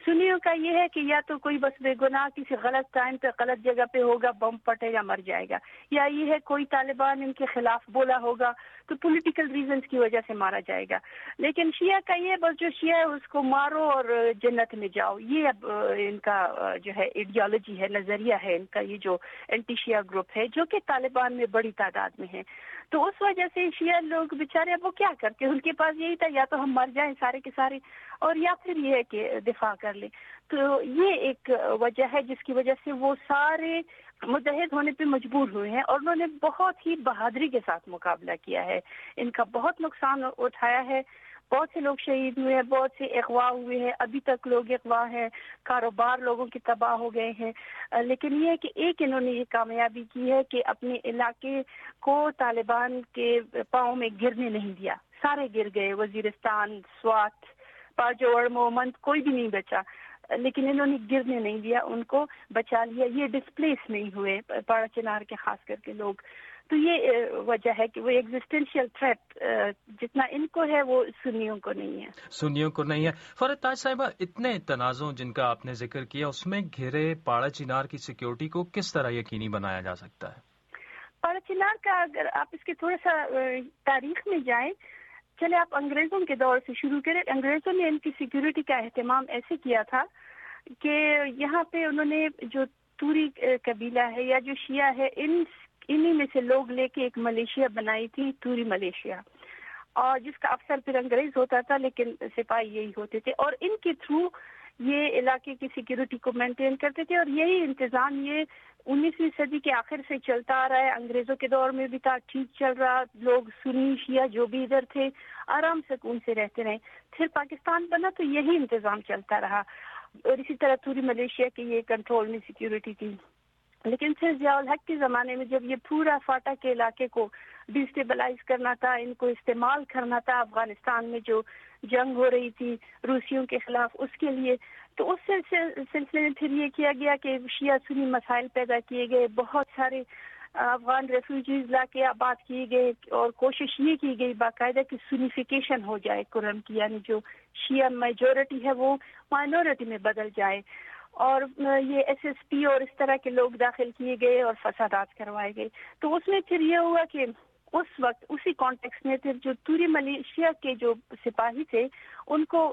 [SPEAKER 12] سنیوں کا یہ ہے کہ یا تو کوئی بس بے گناہ کسی غلط ٹائم پہ غلط جگہ پہ ہوگا، بم پھٹے گا، مر جائے گا، یا یہ ہے کوئی طالبان ان کے خلاف بولا ہوگا تو پولیٹیکل ریزنز کی وجہ سے مارا جائے گا. لیکن شیعہ کا یہ بس جو شیعہ ہے اس کو مارو اور جنت میں جاؤ، یہ اب ان کا جو ہے ایڈیالوجی ہے، نظریہ ہے ان کا، یہ جو اینٹی شیعہ گروپ ہے جو کہ طالبان میں بڑی تعداد میں ہے. تو اس وجہ سے شیعہ لوگ بیچارے اب وہ کیا کرتے، ان کے پاس یہی تھا یا تو ہم مر جائیں سارے کے سارے اور یا پھر یہ ہے کہ دفاع کر لیں. تو یہ ایک وجہ ہے جس کی وجہ سے وہ سارے متحد ہونے پہ مجبور ہوئے ہیں اور انہوں نے بہت ہی بہادری کے ساتھ مقابلہ کیا ہے. ان کا بہت نقصان اٹھایا ہے، بہت سے لوگ شہید ہوئے ہیں، بہت سے اغوا ہوئے ہیں، ابھی تک لوگ اغوا ہیں، کاروبار لوگوں کے تباہ ہو گئے ہیں. لیکن یہ ہے کہ ایک انہوں نے یہ کامیابی کی ہے کہ اپنے علاقے کو طالبان کے پاؤں میں گرنے نہیں دیا. سارے گر گئے، وزیرستان، سوات، پاجوڑ، مومند، کوئی بھی نہیں بچا، لیکن انہوں نے گرنے نہیں دیا، ان کو بچا لیا. یہ ڈسپلیس نہیں ہوئے پاڑا چنار کے خاص کر کے لوگ. تو یہ وجہ ہے کہ وہ ایگزسٹینشیل تھریٹ جتنا ان کو ہے وہ سنیوں کو نہیں ہے.
[SPEAKER 6] سنیوں کو نہیں ہے. فرحت تاج صاحبہ، اتنے تنازع جن کا آپ نے ذکر کیا، اس میں گھرے پاڑا چنار کی سیکیورٹی کو کس طرح یقینی بنایا جا سکتا ہے؟
[SPEAKER 12] پاڑا چنار کا اگر آپ اس کے تھوڑا سا تاریخ میں جائیں، چلے آپ انگریزوں کے دور سے شروع کریں. انگریزوں نے ان کی سیکیورٹی کا اہتمام ایسے کیا تھا کہ یہاں پہ انہوں نے جو توری قبیلہ ہے یا جو شیعہ ہے انہی میں سے لوگ لے کے ایک ملیشیا بنائی تھی، توری ملیشیا، اور جس کا افسر پھر انگریز ہوتا تھا لیکن سپاہی یہی ہوتے تھے، اور ان کے تھرو یہ علاقے کی سیکیورٹی کو مینٹین کرتے تھے. اور یہی انتظام یہ 19ویں صدی کے آخر سے چلتا آ رہا ہے. انگریزوں کے دور میں بھی تھا، ٹھیک چل رہا، لوگ سنی شیعہ جو بھی ادھر تھے آرام سکون سے رہتے رہے. پھر پاکستان بنا تو یہی انتظام چلتا رہا، اور اسی طرح توری ملیشیا کی یہ کنٹرول میں سیکیورٹی تھی. لیکن پھر ضیاء الحق کے زمانے میں جب یہ پورا فاٹا کے علاقے کو ڈیسٹیبلائز کرنا تھا، ان کو استعمال کرنا تھا افغانستان میں جو جنگ ہو رہی تھی روسیوں کے خلاف، اس کے لیے تو اس سلسلے میں پھر یہ کیا گیا کہ شیعہ سنی مسائل پیدا کیے گئے، بہت سارے افغان ریفیوجیز لا کے آباد کیے گئے، اور کوشش یہ کی گئی باقاعدہ کہ سنیفیکیشن ہو جائے قرآن کی، یعنی جو شیعہ میجورٹی ہے وہ مائنورٹی میں بدل جائے. اور یہ ایس ایس پی اور اس طرح کے لوگ داخل کیے گئے اور فسادات کروائے گئے. تو اس میں پھر یہ ہوا کہ اس وقت اسی کانٹیکس میں پھر جو توری ملیشیا کے جو سپاہی تھے ان کو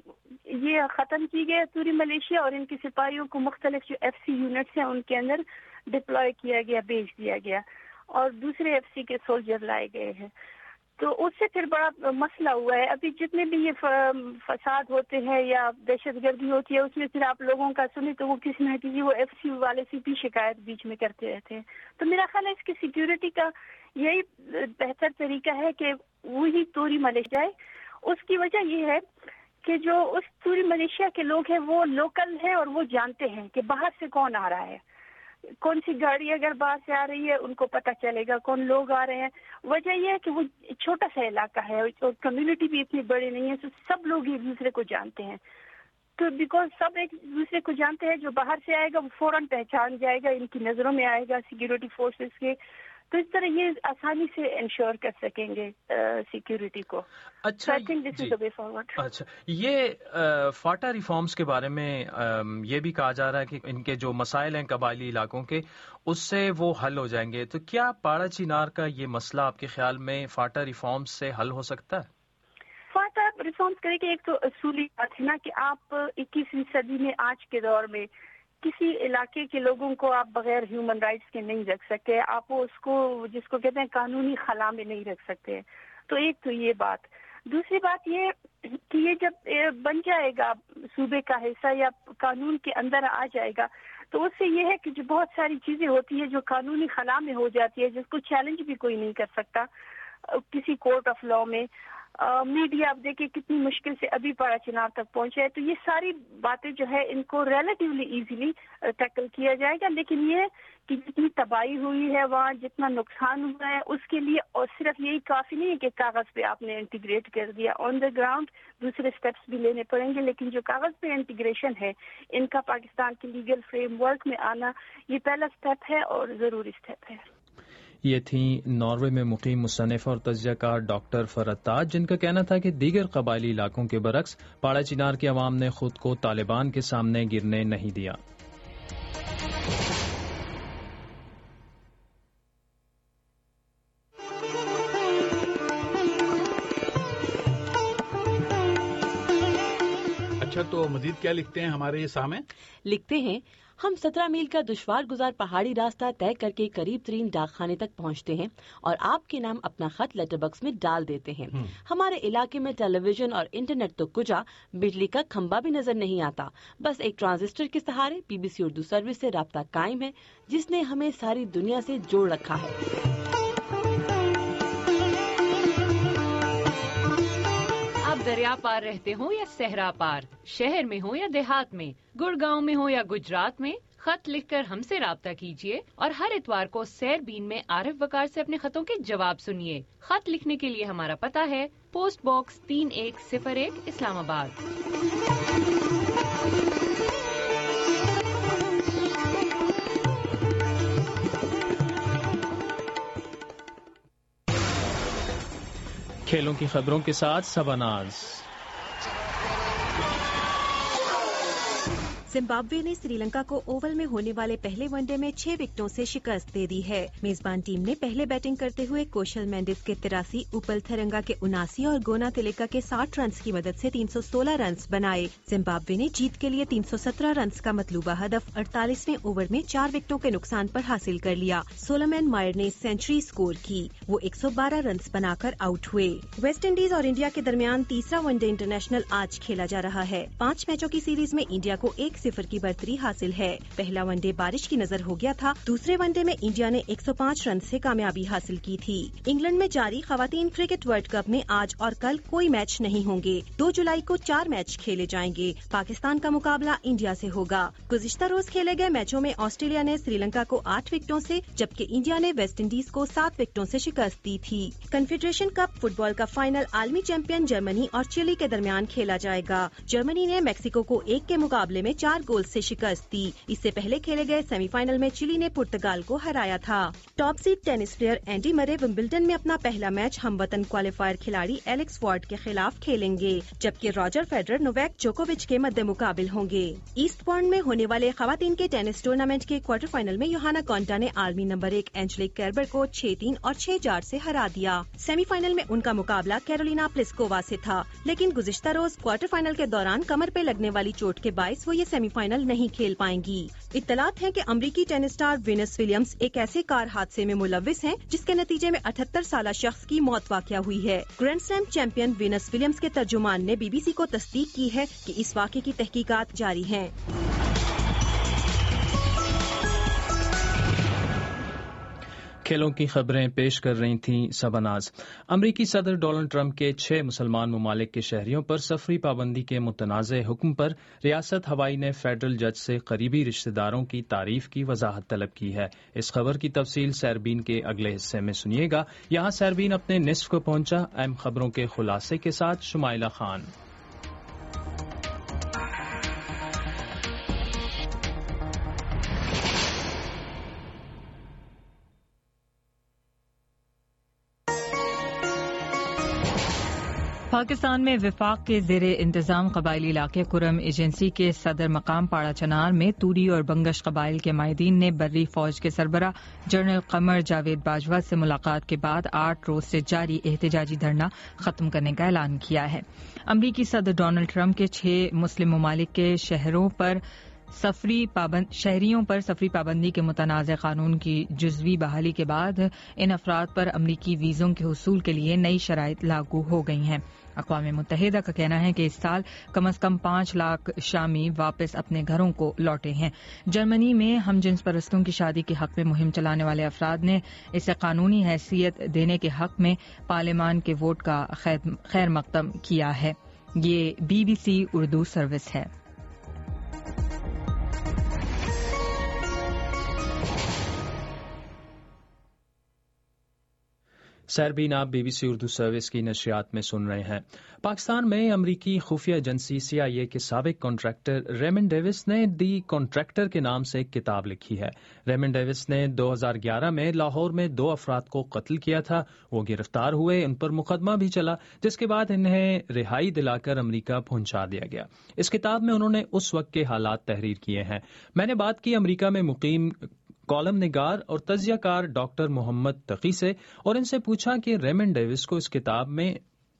[SPEAKER 12] یہ ختم کی گئے توری ملیشیا، اور ان کے سپاہیوں کو مختلف جو ایف سی یونٹس ہیں ان کے اندر ڈپلوائے کیا گیا، بھیج دیا گیا، اور دوسرے ایف سی کے سولجر لائے گئے ہیں. تو اس سے پھر بڑا مسئلہ ہوا ہے. ابھی جتنے بھی یہ فساد ہوتے ہیں یا دہشت گردی ہوتی ہے اس میں پھر آپ لوگوں کا سنیں تو وہ کسی نہ کسی وہ ایف سی والے سے بھی شکایت بیچ میں کرتے رہتے ہیں. تو میرا خیال ہے اس کی سیکیورٹی کا یہی بہتر طریقہ ہے کہ وہی توری ملیشیا ہے. اس کی وجہ یہ ہے کہ جو اس توری ملیشیا کے لوگ ہیں وہ لوکل ہیں اور وہ جانتے ہیں کہ باہر سے کون آ رہا ہے، کون سی گاڑی اگر باہر سے آ رہی ہے ان کو پتہ چلے گا، کون لوگ آ رہے ہیں. وجہ یہ ہے کہ وہ چھوٹا سا علاقہ ہے اور کمیونٹی بھی اتنی بڑی نہیں ہے، تو سب لوگ ایک دوسرے کو جانتے ہیں. تو بیکاز سب ایک دوسرے کو جانتے ہیں، جو باہر سے آئے گا وہ فوراً پہچان جائے گا، ان کی نظروں میں آئے گا سیکیورٹی فورسز کے. تو اس طرح یہ آسانی سے انشور کر سکیں گے سیکیورٹی کو.
[SPEAKER 6] اچھا، اچھا، یہ فاٹا ریفارمز کے بارے میں یہ بھی کہا جا رہا ہے کہ ان کے جو مسائل ہیں قبائلی علاقوں کے اس سے وہ حل ہو جائیں گے. تو کیا پاڑا چنار کا یہ مسئلہ آپ کے خیال میں فاٹا ریفارمز سے حل ہو سکتا ہے؟
[SPEAKER 12] فاٹا ریفارمز کرے کہ ایک تو اصولی بات ہے نا کہ آپ 21ویں صدی میں آج کے دور میں کسی علاقے کے لوگوں کو آپ بغیر ہیومن رائٹس کے نہیں رکھ سکتے، آپ اس کو جس کو کہتے ہیں قانونی خلا میں نہیں رکھ سکتے. تو ایک تو یہ بات. دوسری بات یہ کہ یہ جب بن جائے گا صوبے کا حصہ یا قانون کے اندر آ جائے گا تو اس سے یہ ہے کہ جو بہت ساری چیزیں ہوتی ہیں جو قانونی خلا میں ہو جاتی ہے، جس کو چیلنج بھی کوئی نہیں کر سکتا کسی کورٹ آف لا میں. میڈیا آپ دیکھیں کتنی مشکل سے ابھی پاڑا چنار تک پہنچے ہے. تو یہ ساری باتیں جو ہے ان کو ریلیٹیولی ایزیلی ٹیکل کیا جائے گا. لیکن یہ کہ جتنی تباہی ہوئی ہے وہاں، جتنا نقصان ہوا ہے، اس کے لیے اور صرف یہی کافی نہیں ہے کہ کاغذ پہ آپ نے انٹیگریٹ کر دیا. آن دا گراؤنڈ دوسرے سٹیپس بھی لینے پڑیں گے. لیکن جو کاغذ پہ انٹیگریشن ہے ان کا پاکستان کے لیگل فریم ورک میں آنا، یہ پہلا سٹیپ ہے اور ضروری سٹیپ ہے.
[SPEAKER 6] یہ تھیں ناروے میں مقیم مصنف اور تجزیہ کار ڈاکٹر فرحت تاج، جن کا کہنا تھا کہ دیگر قبائلی علاقوں کے برعکس پاڑا چنار کے عوام نے خود کو طالبان کے سامنے گرنے نہیں دیا۔
[SPEAKER 13] اچھا، تو مزید کیا لکھتے ہیں ہمارے یہ سامع؟
[SPEAKER 14] لکھتے ہیں، ہم 17 میل کا دشوار گزار پہاڑی راستہ طے کر کے قریب ترین ڈاک خانے تک پہنچتے ہیں اور آپ کے نام اپنا خط لیٹر باکس میں ڈال دیتے ہیں۔ ہمارے علاقے میں ٹیلی ویژن اور انٹرنیٹ تو کجا، بجلی کا کھمبا بھی نظر نہیں آتا، بس ایک ٹرانزسٹر کے سہارے BBC اردو سروس سے رابطہ قائم ہے، جس نے ہمیں ساری دنیا سے جوڑ رکھا ہے۔
[SPEAKER 15] آپ دریا پار رہتے ہوں یا صحرا پار، شہر میں ہوں یا دیہات میں، گڑگاؤں میں ہوں یا گجرات میں، خط لکھ کر ہم سے رابطہ کیجیے اور ہر اتوار کو سیر بین میں عارف وقار سے اپنے خطوں کے جواب سنیے۔ خط لکھنے کے لیے ہمارا پتہ ہے پوسٹ باکس 3101 اسلام آباد۔
[SPEAKER 6] کھیلوں کی خبروں کے ساتھ سباناز۔
[SPEAKER 16] زمبابوے نے سری لنکا کو اوول میں ہونے والے پہلے ون ڈے میں 6 وکٹوں سے شکست دے دی ہے۔ میزبان ٹیم نے پہلے بیٹنگ کرتے ہوئے کوشل مینڈس کے 83، اوپل تھرنگا کے 79 اور گونا تلیکا کے 60 رنز کی مدد سے 316 رنز بنائے۔ زمبابوے نے جیت کے لیے 317 رنز کا مطلوبہ ہدف 48ویں اوور میں 4 وکٹوں کے نقصان پر حاصل کر لیا۔ سولومین مائر نے سینچری سکور کی، وہ 112 رنز بنا کر آؤٹ ہوئے۔ ویسٹ انڈیز اور انڈیا کے درمیان تیسرا ون ڈے انٹرنیشنل آج کھیلا جا رہا ہے۔ 5 میچوں کی سیریز میں انڈیا کو 1-0 کی برتری حاصل ہے۔ پہلا ون ڈے بارش کی نظر ہو گیا تھا، دوسرے ون ڈے میں انڈیا نے 105 رن سے کامیابی حاصل کی تھی۔ انگلینڈ میں جاری خواتین کرکٹ ورلڈ کپ میں آج اور کل کوئی میچ نہیں ہوں گے۔ 2 جولائی کو 4 میچ کھیلے جائیں گے۔ پاکستان کا مقابلہ انڈیا سے ہوگا۔ گزشتہ روز کھیلے گئے میچوں میں آسٹریلیا نے سری لنکا کو 8 وکٹوں سے، جبکہ انڈیا نے ویسٹ انڈیز کو 7 وکٹوں سے شکست دی تھی۔ کنفیڈریشن کپ فٹ بال کا فائنل عالمی چیمپئن جرمنی اور چلی کے درمیان کھیلا جائے گا۔ جرمنی نے میکسیکو کو 1 کے مقابلے میں 4 گول سے شکست دی۔ اس سے پہلے کھیلے گئے سیمی فائنل میں چلی نے پرتگال کو ہرایا تھا۔ Top seed tennis player Andy Murray Wimbledon میں اپنا پہلا میچ ہم وطن کوالیفائر کھلاڑی ایلکس وارڈ کے خلاف کھیلیں گے، جبکہ راجر فیڈرر نوویک جوکووچ کے مد مقابل ہوں گے۔ ایسٹ پوائنٹ میں ہونے والے خواتین کے ٹینس ٹورنامنٹ کے کوارٹر فائنل میں یوہانا کونٹا نے عالمی نمبر 1 اینجلک کیربر کو 6-3 اور 6-4 سے ہرا دیا۔ سیمی فائنل میں ان کا مقابلہ کیرولینا پلسکووا سے تھا، لیکن گزشتہ روز کوارٹر فائنل کے دوران کمر پہ لگنے والی چوٹ کے باعث وہ یہ سیمی فائنل نہیں کھیل پائیں گی۔ اطلاعات ہیں کہ امریکی ٹینس اسٹار وینس ولیمز ایک ایسے کار حادثے میں ملوث ہیں جس کے نتیجے میں 78 سالہ شخص کی موت واقع ہوئی ہے۔ Grand slam champion Venus Williams کے ترجمان نے BBC کو تصدیق کی ہے کہ اس واقعے کی تحقیقات جاری ہیں۔
[SPEAKER 6] کھیلوں کی خبریں پیش کر رہی تھیں سباناز۔ امریکی صدر ڈونلڈ ٹرمپ کے 6 مسلمان ممالک کے شہریوں پر سفری پابندی کے متنازع حکم پر ریاست ہوائی نے فیڈرل جج سے قریبی رشتہ داروں کی تعریف کی وضاحت طلب کی ہے۔ اس خبر کی تفصیل سیربین کے اگلے حصے میں سنیے گا۔ یہاں سیربین اپنے نصف کو پہنچا، اہم خبروں کے خلاصے کے ساتھ شمائلہ خان۔
[SPEAKER 1] پاکستان میں وفاق کے زیر انتظام قبائلی علاقے کرم ایجنسی کے صدر مقام پاڑا چنار میں توری اور بنگش قبائل کے مائدین نے بری فوج کے سربراہ جنرل قمر جاوید باجوہ سے ملاقات کے بعد 8 روز سے جاری احتجاجی دھرنا ختم کرنے کا اعلان کیا ہے۔ امریکی صدر ڈونلڈ ٹرمپ کے 6 مسلم ممالک کے شہریوں پر سفری پابندی کے متنازع قانون کی جزوی بحالی کے بعد ان افراد پر امریکی ویزوں کے حصول کے لیے نئی شرائط لاگو ہو گئی ہیں۔ اقوام متحدہ کا کہنا ہے کہ اس سال کم از کم 5 لاکھ شامی واپس اپنے گھروں کو لوٹے ہیں۔ جرمنی میں ہم جنس پرستوں کی شادی کے حق میں مہم چلانے والے افراد نے اسے قانونی حیثیت دینے کے حق میں پارلیمان کے ووٹ کا خیر مقدم کیا ہے۔ یہ BBC اردو سروس ہے۔
[SPEAKER 6] سیربین آپ BBC اردو سروس کی نشریات میں سن رہے ہیں۔ پاکستان میں امریکی خفیہ ایجنسی CIA کے سابق کانٹریکٹر ریمنڈ ڈیوس نے دی کانٹریکٹر کے نام سے ایک کتاب لکھی ہے۔ ریمنڈ ڈیوس نے 2011 میں لاہور میں 2 افراد کو قتل کیا تھا۔ وہ گرفتار ہوئے، ان پر مقدمہ بھی چلا، جس کے بعد انہیں رہائی دلا کر امریکہ پہنچا دیا گیا۔ اس کتاب میں انہوں نے اس وقت کے حالات تحریر کیے ہیں۔ میں نے بات کی امریکہ میں مقیم کالم نگار اور تجزیہ کار ڈاکٹر محمد تقی سے، اور ان سے پوچھا کہ ریمنڈ ڈیوس کو اس کتاب میں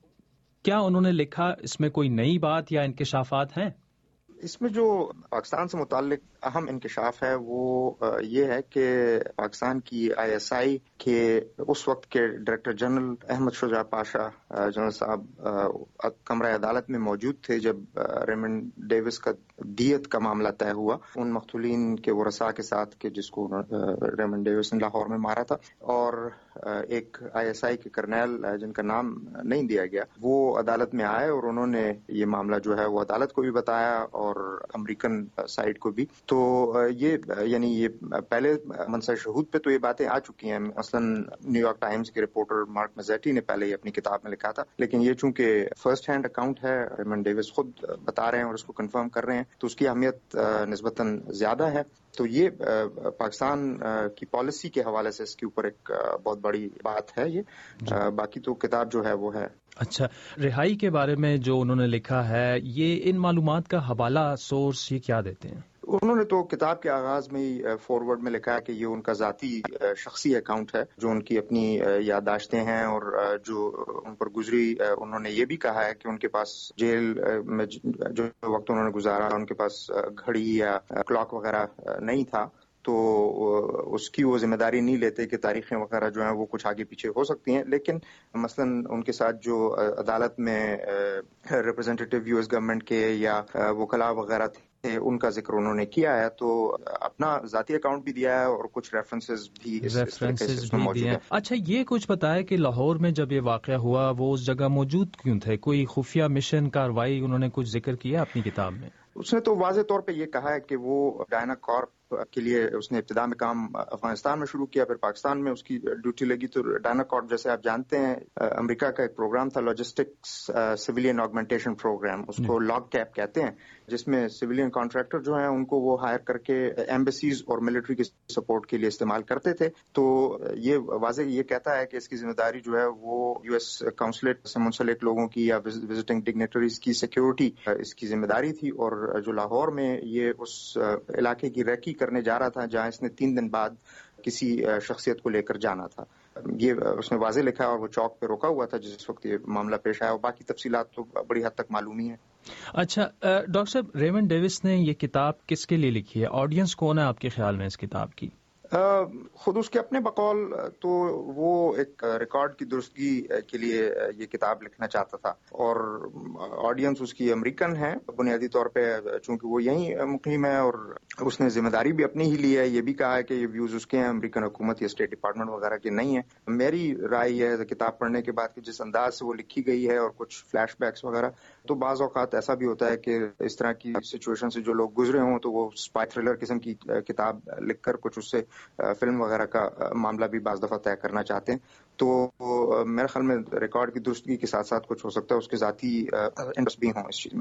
[SPEAKER 6] کیا انہوں نے لکھا، اس میں کوئی نئی بات یا انکشافات ہیں؟
[SPEAKER 17] اس میں جو پاکستان سے متعلق اہم انکشاف ہے وہ یہ ہے کہ پاکستان کی ISI کے اس وقت کے director general Ahmed Shuja Pasha general صاحب کمرہ عدالت میں موجود تھے جب ریمنڈ ڈیوس کا دیت کا معاملہ طے ہوا ان مقتولین کے ورثاء کے ساتھ کہ جس کو ریمنڈ ڈیوس نے لاہور میں مارا تھا، اور ایک ISI کے کرنیل جن کا نام نہیں دیا گیا وہ عدالت میں آئے اور انہوں نے یہ معاملہ جو ہے وہ عدالت کو بھی بتایا اور امریکن سائڈ کو بھی۔ تو یہ یعنی یہ پہلے منصب شہود پہ تو یہ باتیں آ چکی ہیں، مثلا نیو یارک ٹائمز کے رپورٹر مارک مزیٹی نے پہلے ہی اپنی کتاب میں لکھا تھا، لیکن یہ چونکہ فرسٹ ہینڈ اکاؤنٹ ہے، ریمنڈ ڈیوس خود بتا رہے ہیں اور اس کو کنفرم کر رہے ہیں، تو اس کی اہمیت نسبتاً زیادہ ہے۔ تو یہ پاکستان کی پالیسی کے حوالے سے اس کے اوپر ایک بہت بڑی بات ہے یہ، باقی تو کتاب جو ہے وہ ہے۔
[SPEAKER 6] اچھا، رہائی کے بارے میں جو انہوں نے لکھا ہے، یہ ان معلومات کا حوالہ سورس یہ کیا دیتے ہیں؟
[SPEAKER 17] انہوں نے تو کتاب کے آغاز میں ہی فارورڈ میں لکھا ہے کہ یہ ان کا ذاتی شخصی اکاؤنٹ ہے، جو ان کی اپنی یادداشتیں ہیں اور جو ان پر گزری۔ انہوں نے یہ بھی کہا ہے کہ ان کے پاس جیل میں جو وقت انہوں نے گزارا ان کے پاس گھڑی یا کلاک وغیرہ نہیں تھا، تو اس کی وہ ذمہ داری نہیں لیتے کہ تاریخیں وغیرہ جو ہیں وہ کچھ آگے پیچھے ہو سکتی ہیں، لیکن مثلاً ان کے ساتھ جو عدالت میں ریپرزینٹیٹیو US گورنمنٹ کے یا وکلاء وغیرہ تھے ان کا ذکر انہوں نے کیا ہے، تو اپنا ذاتی اکاؤنٹ بھی دیا ہے اور کچھ ریفرنسز بھی موجود ہیں۔
[SPEAKER 6] اچھا، یہ کچھ بتایا کہ لاہور میں جب یہ واقعہ ہوا وہ اس جگہ موجود کیوں تھے؟ کوئی خفیہ مشن کاروائی انہوں نے کچھ ذکر کیا اپنی کتاب میں؟
[SPEAKER 17] اس نے تو واضح طور پہ یہ کہا ہے کہ وہ ڈائنا کارپ کے لیے اس نے ابتدا میں کام افغانستان میں شروع کیا، پھر پاکستان میں اس کی ڈیوٹی لگی۔ تو ڈائنا کارپ جیسے آپ جانتے ہیں امریکہ کا ایک پروگرام تھا لاجسٹکس سویلین آگمنٹیشن پروگرام، اس کو لاگ کیپ کہتے ہیں، جس میں سویلین کانٹریکٹر جو ہیں ان کو وہ ہائر کر کے ایمبیسیز اور ملٹری کی سپورٹ کے لیے استعمال کرتے تھے۔ تو یہ واضح یہ کہتا ہے کہ اس کی ذمہ داری جو ہے وہ US کونسلیٹ سے منسلک لوگوں کی یا وزٹنگ ڈگنیٹریز کی سیکیورٹی اس کی ذمہ داری تھی، اور جو لاہور میں یہ اس علاقے کی ریکی کرنے جا رہا تھا جہاں اس نے 3 دن بعد کسی شخصیت کو لے کر جانا تھا، یہ اس نے واضح لکھا ہے، اور وہ چوک پہ روکا ہوا تھا جس وقت یہ معاملہ پیش آیا، اور باقی تفصیلات تو بڑی حد تک معلوم ہی ہیں۔
[SPEAKER 6] اچھا ڈاکٹر صاحب، ریمنڈ ڈیوس نے یہ کتاب کس کے لیے لکھی ہے؟ آڈینس کون ہے آپ کے خیال میں اس کتاب کی؟
[SPEAKER 17] خود اس کے اپنے بقول تو وہ ایک ریکارڈ کی درستگی کے لیے یہ کتاب لکھنا چاہتا تھا، اور آڈینس اس کی امریکن ہے بنیادی طور پہ، چونکہ وہ یہیں مقیم ہے، اور اس نے ذمہ داری بھی اپنی ہی لی ہے۔ یہ بھی کہا ہے کہ یہ ویوز اس کے ہیں، امریکن حکومت یا اسٹیٹ ڈپارٹمنٹ وغیرہ کے نہیں ہیں۔ میری رائے یہ ہے کتاب پڑھنے کے بعد کہ جس انداز سے وہ لکھی گئی ہے اور کچھ فلیش بیکس وغیرہ، تو بعض اوقات ایسا بھی ہوتا ہے کہ اس طرح کی سچویشن سے جو لوگ گزرے ہوں تو وہ اسپائی تھرلر قسم کی کتاب لکھ کر کچھ اس سے فلم وغیرہ کا معاملہ بھی بعض دفعہ طے کرنا چاہتے ہیں۔ تو میرے خیال میں ریکارڈ کی درستگی کے ساتھ ساتھ کچھ ہو سکتا ہے اس کے ذاتی انٹرسٹ بھی ہوں اس چیز میں۔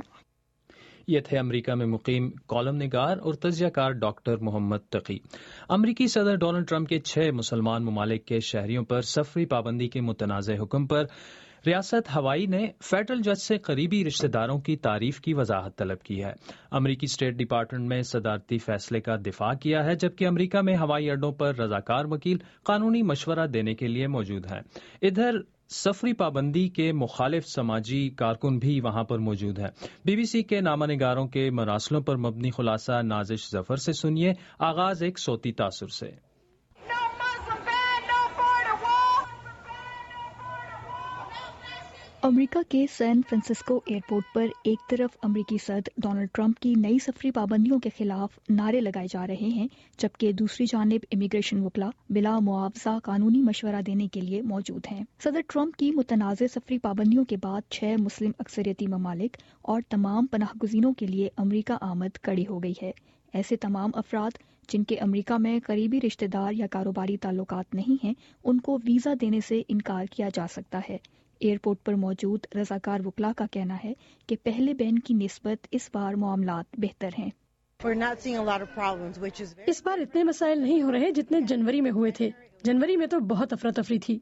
[SPEAKER 6] یہ تھے امریکہ میں مقیم کالم نگار اور تجزیہ کار ڈاکٹر محمد تقی۔ امریکی صدر ڈونلڈ ٹرمپ کے 6 مسلمان ممالک کے شہریوں پر سفری پابندی کے متنازع حکم پر ریاست ہوائی نے فیڈرل جج سے قریبی رشتہ داروں کی تعریف کی وضاحت طلب کی ہے۔ امریکی اسٹیٹ ڈپارٹمنٹ میں صدارتی فیصلے کا دفاع کیا ہے، جبکہ امریکہ میں ہوائی اڈوں پر رضاکار وکیل قانونی مشورہ دینے کے لیے موجود ہیں۔ ادھر سفری پابندی کے مخالف سماجی کارکن بھی وہاں پر موجود ہیں۔ BBC کے نامہ نگاروں کے مراسلوں پر مبنی خلاصہ نازش ظفر سے سنیے۔ آغاز ایک صوتی تاثر سے۔
[SPEAKER 4] امریکہ کے سین فرانسسکو ایئرپورٹ پر ایک طرف امریکی صدر ڈونلڈ ٹرمپ کی نئی سفری پابندیوں کے خلاف نعرے لگائے جا رہے ہیں، جبکہ دوسری جانب امیگریشن وکلا بلا معاوضہ قانونی مشورہ دینے کے لیے موجود ہیں۔ صدر ٹرمپ کی متنازع سفری پابندیوں کے بعد 6 مسلم اکثریتی ممالک اور تمام پناہ گزینوں کے لیے امریکہ آمد کڑی ہو گئی ہے۔ ایسے تمام افراد جن کے امریکہ میں قریبی رشتہ دار یا کاروباری تعلقات نہیں ہیں ان کو ویزا دینے سے انکار کیا جا سکتا ہے۔ ایئرپورٹ پر موجود رضاکار وکلاء کا کہنا ہے کہ پہلے بین کی نسبت اس بار معاملات بہتر ہیں۔
[SPEAKER 18] اس بار اتنے مسائل نہیں ہو رہے جتنے جنوری میں ہوئے تھے۔ جنوری میں تو بہت افراتفری تھی۔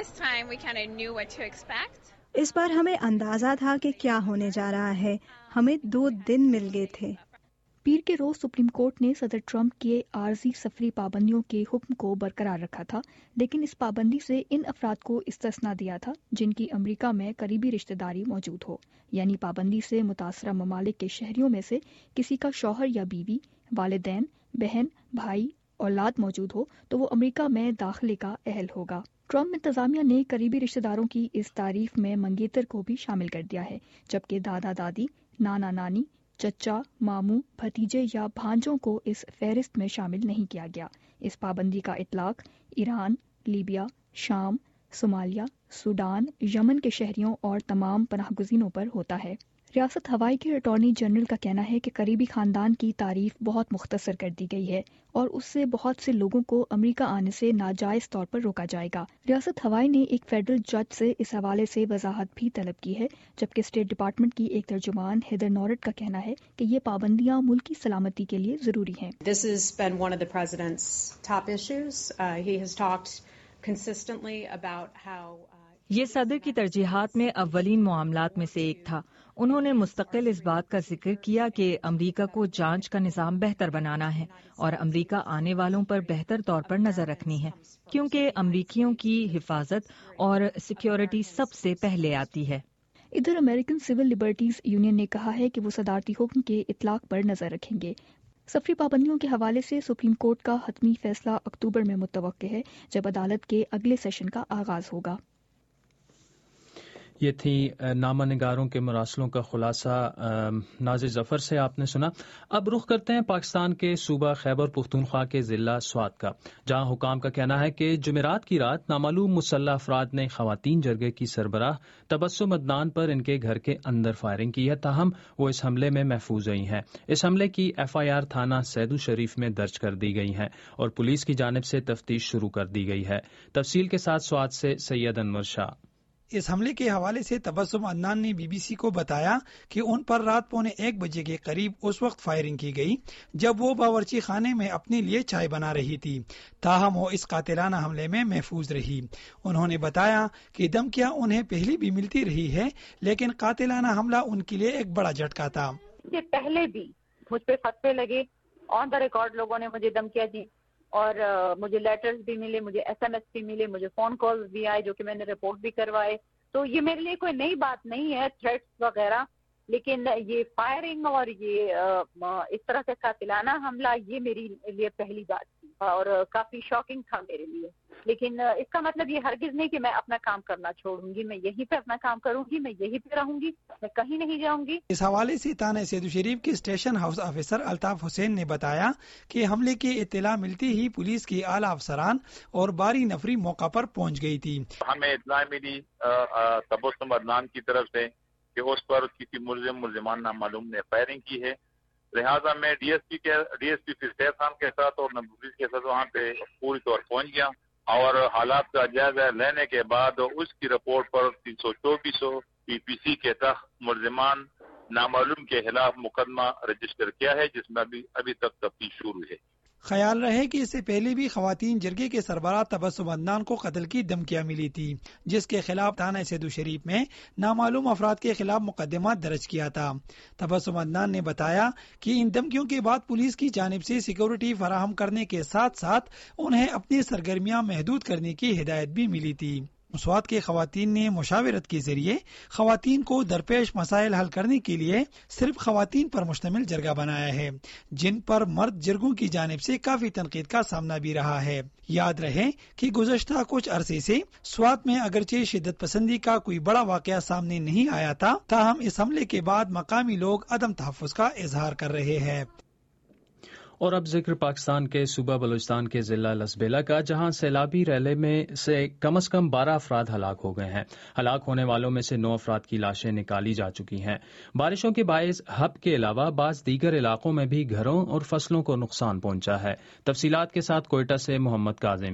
[SPEAKER 19] اس بار ہمیں اندازہ تھا کہ کیا ہونے جا رہا ہے، ہمیں 2 دن مل گئے تھے۔
[SPEAKER 4] پیر کے روز سپریم کورٹ نے صدر ٹرمپ کے عارضی سفری پابندیوں کے حکم کو برقرار رکھا تھا، لیکن اس پابندی سے ان افراد کو استثنا دیا تھا جن کی امریکہ میں قریبی رشتہ داری موجود ہو، یعنی پابندی سے متاثرہ ممالک کے شہریوں میں سے کسی کا شوہر یا بیوی، والدین، بہن، بھائی، اولاد موجود ہو تو وہ امریکہ میں داخلے کا اہل ہوگا۔ ٹرمپ انتظامیہ نے قریبی رشتہ داروں کی اس تعریف میں منگیتر کو بھی شامل کر دیا ہے، جبکہ دادا دادی، نانا نانی، چچا، ماموں، بھتیجے یا بھانجوں کو اس فہرست میں شامل نہیں کیا گیا۔ اس پابندی کا اطلاق ایران، لیبیا، شام، صومالیہ، سوڈان، یمن کے شہریوں اور تمام پناہ گزینوں پر ہوتا ہے۔ ریاست ہوائی کے اٹارنی جنرل کا کہنا ہے کہ قریبی خاندان کی تعریف بہت مختصر کر دی گئی ہے اور اس سے بہت سے لوگوں کو امریکہ آنے سے ناجائز طور پر روکا جائے گا۔ ریاست ہوائی نے ایک فیڈرل جج سے اس حوالے سے وضاحت بھی طلب کی ہے، جبکہ اسٹیٹ ڈپارٹمنٹ کی ایک ترجمان ہیدر نورٹ کا کہنا ہے کہ یہ پابندیاں ملکی سلامتی کے لیے ضروری ہیں۔
[SPEAKER 20] This has been one of the president's top issues. He has talked consistently about how
[SPEAKER 1] یہ صدر کی ترجیحات میں اولین معاملات میں سے ایک تھا۔ انہوں نے مستقل اس بات کا ذکر کیا کہ امریکہ کو جانچ کا نظام بہتر بنانا ہے اور امریکہ آنے والوں پر بہتر طور پر نظر رکھنی ہے، کیونکہ امریکیوں کی حفاظت اور سیکیورٹی سب سے پہلے آتی ہے۔
[SPEAKER 4] ادھر امریکن سول لبرٹیز یونین نے کہا ہے کہ وہ صدارتی حکم کے اطلاق پر نظر رکھیں گے۔ سفری پابندیوں کے حوالے سے سپریم کورٹ کا حتمی فیصلہ اکتوبر میں متوقع ہے، جب عدالت کے اگلے سیشن کا آغاز ہوگا۔
[SPEAKER 6] یہ تھی نامہ نگاروں کے مراسلوں کا خلاصہ ناظر ظفر سے آپ نے سنا۔ اب رخ کرتے ہیں پاکستان کے صوبہ خیبر پختونخوا کے ضلع سوات کا، جہاں حکام کا کہنا ہے کہ جمعرات کی رات نامعلوم مسلح افراد نے خواتین جرگے کی سربراہ تبسم عدنان پر ان کے گھر کے اندر فائرنگ کی ہے، تاہم وہ اس حملے میں محفوظ رہی ہیں۔ اس حملے کی FIR تھانہ سیدو شریف میں درج کر دی گئی ہے اور پولیس کی جانب سے تفتیش شروع کر دی گئی ہے۔ تفصیل کے ساتھ سوات سے سید انور شاہ۔
[SPEAKER 21] اس حملے کے حوالے سے تبسم عدنان نے BBC کو بتایا کہ ان پر رات 1:15 بجے کے قریب اس وقت فائرنگ کی گئی جب وہ باورچی خانے میں اپنے لیے چائے بنا رہی تھی، تاہم وہ اس قاتلانہ حملے میں محفوظ رہی۔ انہوں نے بتایا کہ دھمکیاں انہیں پہلے بھی ملتی رہی ہے، لیکن قاتلانہ حملہ ان کے لیے ایک بڑا جھٹکا تھا۔
[SPEAKER 22] پہلے بھی مجھ پہ خطے لگے، آن دا ریکارڈ لوگوں نے مجھے دھمکیاں دی اور مجھے لیٹرز بھی ملے، مجھے SMS بھی ملے، مجھے فون کالز بھی آئے جو کہ میں نے رپورٹ بھی کروائے۔ تو یہ میرے لیے کوئی نئی بات نہیں ہے، تھریٹس وغیرہ، لیکن یہ فائرنگ اور یہ اس طرح سے قاتلانہ حملہ یہ میرے لیے پہلی بات تھی اور کافی شاکنگ تھا میرے لیے۔ لیکن اس کا مطلب یہ ہرگز نہیں کہ میں اپنا کام کرنا چھوڑوں گی، میں یہیں پہ اپنا کام کروں گی، میں یہیں پہ رہوں گی، میں کہیں نہیں جاؤں گی۔
[SPEAKER 21] اس حوالے سے تھانہ سیدو شریف کے station house officer Altaf Hussain نے بتایا کہ حملے کی اطلاع ملتی ہی پولیس کے اعلیٰ افسران اور باری نفری موقع پر پہنچ گئی تھی۔
[SPEAKER 23] ہمیں اطلاع ملی تبسم عدنان کی طرف سے کہ اس پر کسی ملزمان نامعلوم نے فائرنگ کی ہے، لہٰذا میں D S P Faiz Khan کے ساتھ اور پولیس کے ساتھ وہاں پہ پوری طور پہنچ گیا اور حالات کا جائزہ لینے کے بعد اس کی رپورٹ پر 324 PPC کے تحت ملزمان نامعلوم کے خلاف مقدمہ رجسٹر کیا ہے، جس میں ابھی تک تفتیش شروع ہے۔
[SPEAKER 21] خیال رہے کہ اس سے پہلے بھی خواتین جرگے کے سربراہ تبسم عدنان کو قتل کی دھمکیاں ملی تھی، جس کے خلاف تھانہ سیدو شریف میں نامعلوم افراد کے خلاف مقدمہ درج کیا تھا۔ تبسم عدنان نے بتایا کہ ان دھمکیوں کے بعد پولیس کی جانب سے سیکورٹی فراہم کرنے کے ساتھ ساتھ انہیں اپنی سرگرمیاں محدود کرنے کی ہدایت بھی ملی تھی۔ سوات کے خواتین نے مشاورت کے ذریعے خواتین کو درپیش مسائل حل کرنے کے لیے صرف خواتین پر مشتمل جرگہ بنایا ہے، جن پر مرد جرگوں کی جانب سے کافی تنقید کا سامنا بھی رہا ہے۔ یاد رہے کہ گزشتہ کچھ عرصے سے سوات میں اگرچہ شدت پسندی کا کوئی بڑا واقعہ سامنے نہیں آیا تھا، تاہم اس حملے کے بعد مقامی لوگ عدم تحفظ کا اظہار کر رہے ہیں۔
[SPEAKER 6] اور اب ذکر پاکستان کے صوبہ بلوچستان کے ضلع لسبیلا کا، جہاں سیلابی ریلے میں سے کم از کم 12 افراد ہلاک ہو گئے ہیں۔ ہلاک ہونے والوں میں سے 9 افراد کی لاشیں نکالی جا چکی ہیں۔ بارشوں کے باعث ہب کے علاوہ بعض دیگر علاقوں میں بھی گھروں اور فصلوں کو نقصان پہنچا ہے۔ تفصیلات کے ساتھ کوئٹہ سے محمد کاظم۔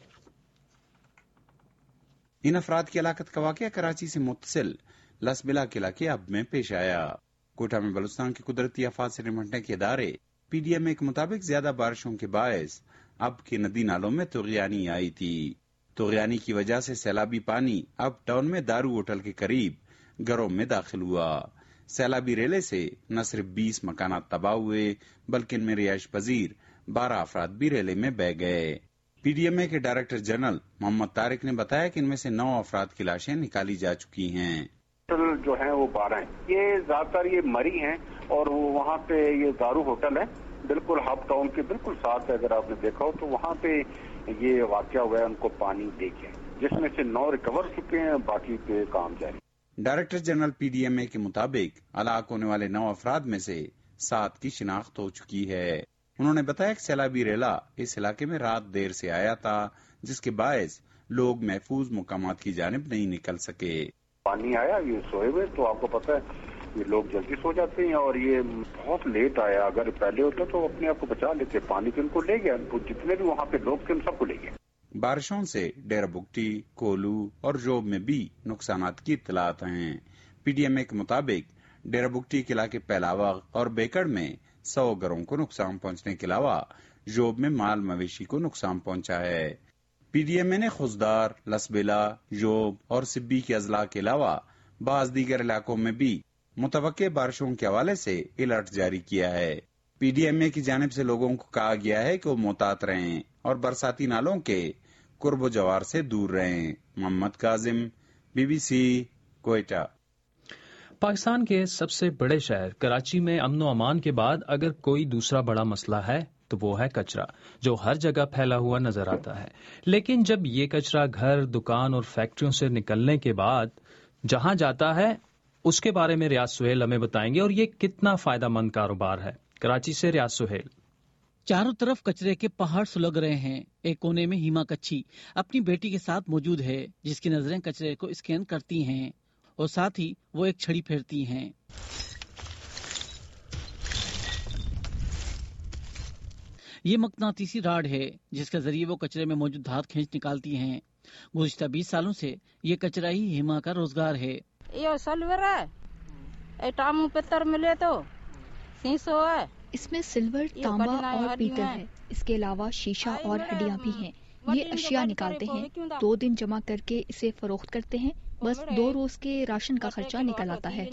[SPEAKER 2] ان افراد کی ہلاکت کا واقعہ کراچی سے متصل لسبیلا کے علاقے اب میں پیش آیا۔ کوئٹہ میں بلوچستان کے قدرتی آفات سے نمٹنے کے ادارے پی ڈی ایم اے کے مطابق زیادہ بارشوں کے باعث اب کے ندی نالوں میں طغیانی آئی تھی۔ طغیانی کی وجہ سے سیلابی پانی اب ٹاؤن میں دارو ہوٹل کے قریب گھروں میں داخل ہوا۔ سیلابی ریلے سے نہ صرف 20 مکانات تباہ ہوئے بلکہ ان میں رہائش پذیر 12 افراد بھی ریلے میں بہہ گئے۔ پی ڈی ایم اے کے ڈائریکٹر جنرل محمد طارق نے بتایا کہ ان میں سے 9 افراد کی لاشیں نکالی جا چکی ہیں۔
[SPEAKER 3] جو ہیں وہ 12 ہیں، یہ زیادہ تر یہ مری ہیں اور وہاں پہ یہ دارو ہوٹل ہے بالکل ہب ٹاؤن کے بالکل ساتھ ہے۔ اگر آپ نے دیکھا ہو تو وہاں پہ یہ واقعہ ہوا ہے، ان کو پانی دے کے، جس میں سے 9 ریکور چکے ہیں، باقی پہ کام جاری۔
[SPEAKER 2] Director general P D M A کے مطابق ہلاک ہونے والے 9 افراد میں سے 7 کی شناخت ہو چکی ہے۔ انہوں نے بتایا کہ سیلابی ریلا اس علاقے میں رات دیر سے آیا تھا، جس کے باعث لوگ محفوظ مقامات کی جانب نہیں نکل سکے۔
[SPEAKER 3] پانی آیا، یہ سوئے ہوئے، تو آپ کو پتہ ہے یہ لوگ جلدی سو جاتے ہیں، اور یہ بہت لیٹ آیا۔ اگر پہلے ہوتا تو اپنے آپ کو بچا لیتے۔ پانی تو ان کو لے گیا، جتنے بھی وہاں پہ لوگ تھے ان سب کو لے گیا۔
[SPEAKER 2] بارشوں سے ڈیرہ بگٹی، کولو اور جوب میں بھی نقصانات کی اطلاعات ہیں۔ پی ڈی ایم اے کے مطابق ڈیرہ بگٹی کے علاقے پیلاوغ اور بیکڑ میں 100 گھروں کو نقصان پہنچنے کے علاوہ جوب میں مال مویشی کو نقصان پہنچا ہے۔ پی ڈی ایم اے نے خوزدار، لسبیلا، جوب اور سبی کے اضلاع کے علاوہ بعض دیگر علاقوں میں بھی متوقع بارشوں کے حوالے سے الرٹ جاری کیا ہے۔ پی ڈی ایم اے کی جانب سے لوگوں کو کہا گیا ہے کہ وہ محتاط رہیں اور برساتی نالوں کے قرب و جوار سے دور رہیں۔ Mohammad Kazim, B B C, Quetta.
[SPEAKER 6] Pakistan کے سب سے بڑے شہر کراچی میں امن و امان کے بعد اگر کوئی دوسرا بڑا مسئلہ ہے تو وہ ہے کچرا، جو ہر جگہ پھیلا ہوا نظر آتا ہے۔ لیکن جب یہ کچرا گھر، دکان اور فیکٹریوں سے نکلنے کے بعد جہاں جاتا ہے اس کے بارے میں ریاض سہیل ہمیں بتائیں گے، اور یہ کتنا فائدہ مند کاروبار ہے۔ کراچی سے ریاض سہیل۔
[SPEAKER 5] چاروں طرف کچرے کے پہاڑ سلگ رہے ہیں۔ ایک کونے میں ہیما کچھی اپنی بیٹی کے ساتھ موجود ہے، جس کی نظریں کچرے کو اسکین کرتی ہیں اور ساتھ ہی وہ ایک چھڑی پھیرتی ہیں۔ یہ مقناطیسی راڈ ہے جس کے ذریعے وہ کچرے میں موجود دھات کھینچ نکالتی ہیں۔ گزشتہ 20 سالوں سے یہ کچرا ہی ہیما کا روزگار ہے۔
[SPEAKER 24] یہ سلور ہے، ٹامو پتر ملے تو سیسو ہے۔
[SPEAKER 4] اس میں سلور، تانبا اور پیتل ہے۔ اس کے علاوہ شیشہ اور ہڈیاں بھی ہیں۔ یہ اشیاء نکالتے ہیں، 2 دن جمع کر کے اسے فروخت کرتے ہیں۔ بس 2 روز کے راشن کا خرچہ نکل آتا ہے۔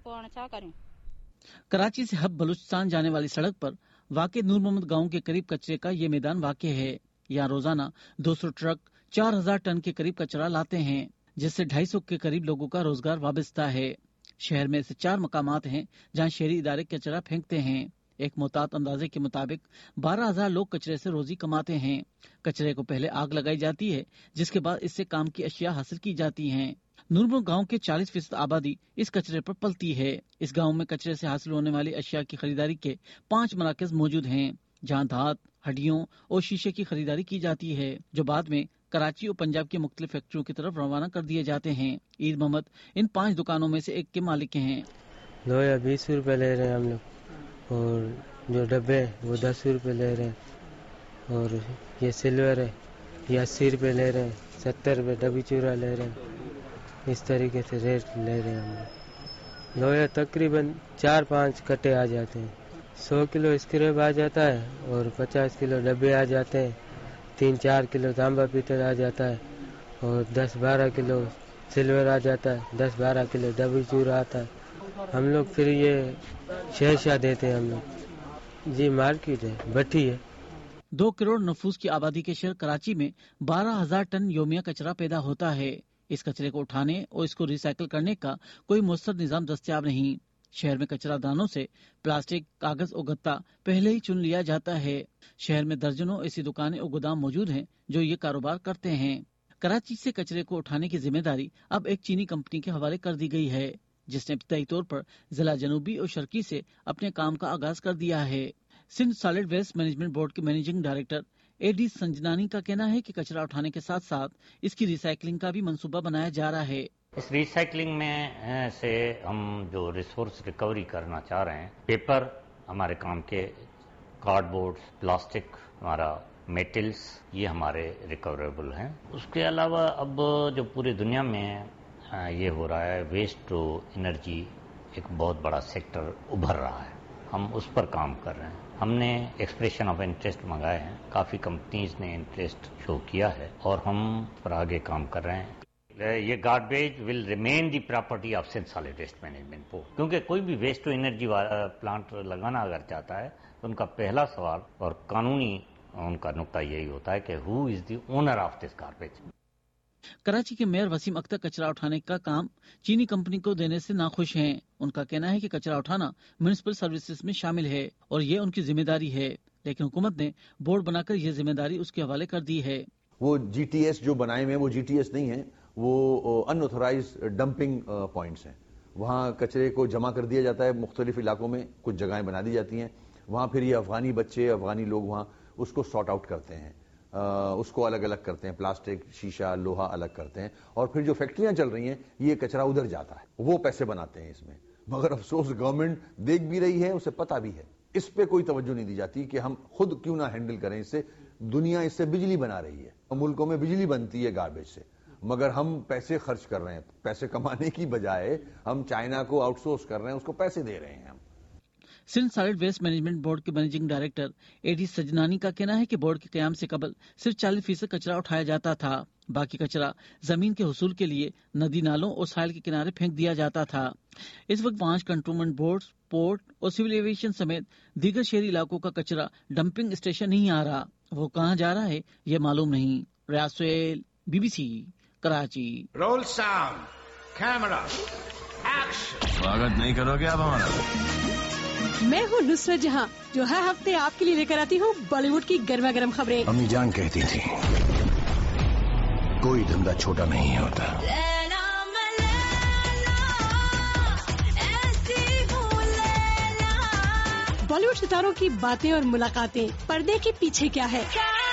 [SPEAKER 5] کراچی سے ہب بلوچستان جانے والی سڑک پر واقع نور محمد گاؤں کے قریب کچرے کا یہ میدان واقع ہے۔ یہاں روزانہ 200 ٹرک 4000 ٹن کے قریب کچرا لاتے ہیں، جس سے 250 کے قریب لوگوں کا روزگار وابستہ ہے۔ شہر میں سے 4 مقامات ہیں جہاں شہری ادارے کچرا پھینکتے ہیں۔ ایک محتاط اندازے کے مطابق 12000 لوگ کچرے سے روزی کماتے ہیں۔ کچرے کو پہلے آگ لگائی جاتی ہے، جس کے بعد اس سے کام کی اشیاء حاصل کی جاتی ہیں۔ نورمل گاؤں کے 40% آبادی اس کچرے پر پلتی ہے۔ اس گاؤں میں کچرے سے حاصل ہونے والی اشیاء کی خریداری کے 5 مراکز موجود ہیں، جہاں دھات، ہڈیوں اور شیشے کی خریداری کی جاتی ہے، جو بعد میں کراچی اور پنجاب کی مختلف فیکٹریوں کی طرف روانہ کر دیے جاتے ہیں۔ عید محمد ان 5 دکانوں میں سے ایک کے مالک ہیں۔
[SPEAKER 25] لویا 20 روپے لے رہے ہیں ہم لوگ، اور جو ڈبے ہیں وہ 10 روپے لے رہے ہیں، اور یہ سلور ہے یہ 80 روپے لے رہے ہیں، 70 روپے ڈبی چورا لے رہے ہیں۔ اس طریقے سے ریٹ لے رہے ہیں ہم لوگ۔ لویا تقریباً 4-5 کٹے آ جاتے ہیں، 100 کلو اسکریپ آ جاتا ہے، اور 50 کلو ڈبے آ جاتے ہیں، 3-4 کلو تانبا پیتل آ جاتا ہے، اور 10-12 کلو سلور آ جاتا ہے، 10-12 کلو ڈبی چورا آتا ہے۔ ہم لوگ پھر یہ شیشہ دیتے ہیں ہم لوگ۔ جی مارکیٹ ہے، بٹھی ہے۔
[SPEAKER 5] 2 کروڑ نفوس کی آبادی کے شہر کراچی میں 12000 ٹن یومیہ کچرا پیدا ہوتا ہے۔ اس کچرے کو اٹھانے اور اس کو ری سائیکل کرنے کا کوئی مؤثر نظام دستیاب نہیں۔ شہر میں کچرا دانوں سے پلاسٹک، کاغذ اور گتا پہلے ہی چن لیا جاتا ہے۔ شہر میں درجنوں ایسی دکانیں اور گودام موجود ہیں جو یہ کاروبار کرتے ہیں۔ کراچی سے کچرے کو اٹھانے کی ذمہ داری اب ایک چینی کمپنی کے حوالے کر دی گئی ہے، جس نے ابتدائی طور پر ضلع جنوبی اور شرقی سے اپنے کام کا آغاز کر دیا ہے۔ Sindh solid waste management board के मैनेजिंग डायरेक्टर एडी संजनानी का कहना है कि कचरा उठाने के साथ साथ इसकी रिसाइकलिंग का भी मंसूबा बनाया जा रहा है।
[SPEAKER 7] इस रिसाइकलिंग में से हम जो रिसोर्स रिकवरी करना चाह रहे हैं, पेपर हमारे काम के, कार्डबोर्ड, प्लास्टिक, हमारा मेटल्स, ये हमारे रिकवरेबल हैं। उसके अलावा अब जो पूरी दुनिया में ये हो रहा है, वेस्ट टू एनर्जी एक बहुत बड़ा सेक्टर उभर रहा है, हम उस पर काम कर रहे हैं। हमने एक्सप्रेशन ऑफ इंटरेस्ट मंगाए हैं, काफ़ी कंपनीज ने इंटरेस्ट शो किया है और हम पर आगे काम कर रहे हैं। ये garbage will remain the property of Sindh solid waste management board, क्योंकि कोई भी वेस्ट टू एनर्जी प्लांट लगाना अगर चाहता है तो उनका पहला सवाल और कानूनी उनका नुक्ता यही होता है कि who is the owner of this garbage.
[SPEAKER 5] Karachi के मेयर वसीम अख्तर कचरा उठाने का काम चीनी कंपनी को देने से नाखुश हैं। उनका कहना है कि कचरा उठाना म्युनिसिपल सर्विसेज में शामिल है और ये उनकी जिम्मेदारी है, लेकिन हुकूमत ने बोर्ड बनाकर ये जिम्मेदारी उसके हवाले कर दी है।
[SPEAKER 8] वो GTS जो बनाए हुए हैं वो GTS नहीं है, वो अनऑथोराइज डंपिंग पॉइंट्स हैं। वहाँ कचरे को जमा कर दिया जाता है, मुख्तलिफ इलाकों में कुछ जगहें बना दी जाती हैं। वहाँ फिर ये अफगानी बच्चे, अफगानी लोग वहाँ उसको सॉर्ट आउट करते हैं, उसको अलग अलग करते हैं, प्लास्टिक, शीशा, लोहा अलग करते हैं और फिर जो फैक्ट्रियां चल रही हैं ये कचरा उधर जाता है, वो पैसे बनाते हैं इसमें। मगर अफसोस गवर्नमेंट देख भी रही है, उसे पता भी है, इस पे कोई तवज्जो नहीं दी जाती कि हम खुद क्यों ना हैंडल करें इससे। दुनिया इससे बिजली बना रही है, मुल्कों में बिजली बनती है गार्बेज से, मगर हम पैसे खर्च कर रहे हैं, पैसे कमाने की बजाय हम चाइना को आउटसोर्स कर रहे हैं, उसको पैसे दे रहे हैं हम।
[SPEAKER 5] Sindh solid waste management board के मैनेजिंग डायरेक्टर एडी सजनानी का कहना है कि बोर्ड के कयाम से कबल सिर्फ 40% कचरा उठाया जाता था, बाकी कचरा जमीन के हुसूल के लिए नदी नालों और साहिल के किनारे फेंक दिया जाता था। इस वक्त 5 कंटोनमेंट बोर्ड, पोर्ट और सिविल एविएशन समेत दीगर शहरी इलाकों का कचरा डंपिंग स्टेशन नहीं आ रहा, वो कहाँ जा रहा है ये मालूम नहीं। Riaz Suhail, BBC, Karachi.
[SPEAKER 9] Roll sound, camera, action. स्वागत नहीं करोगे आप हमारा?
[SPEAKER 18] मैं हूँ नुसरत जहाँ, जो हर हफ्ते आपके लिए लेकर आती हूँ बॉलीवुड की गर्मा गर्म खबरें।
[SPEAKER 9] अम्मी जान कहती थी कोई धंधा छोटा नहीं होता।
[SPEAKER 18] बॉलीवुड सितारों की बातें और मुलाकातें, पर्दे के पीछे क्या है,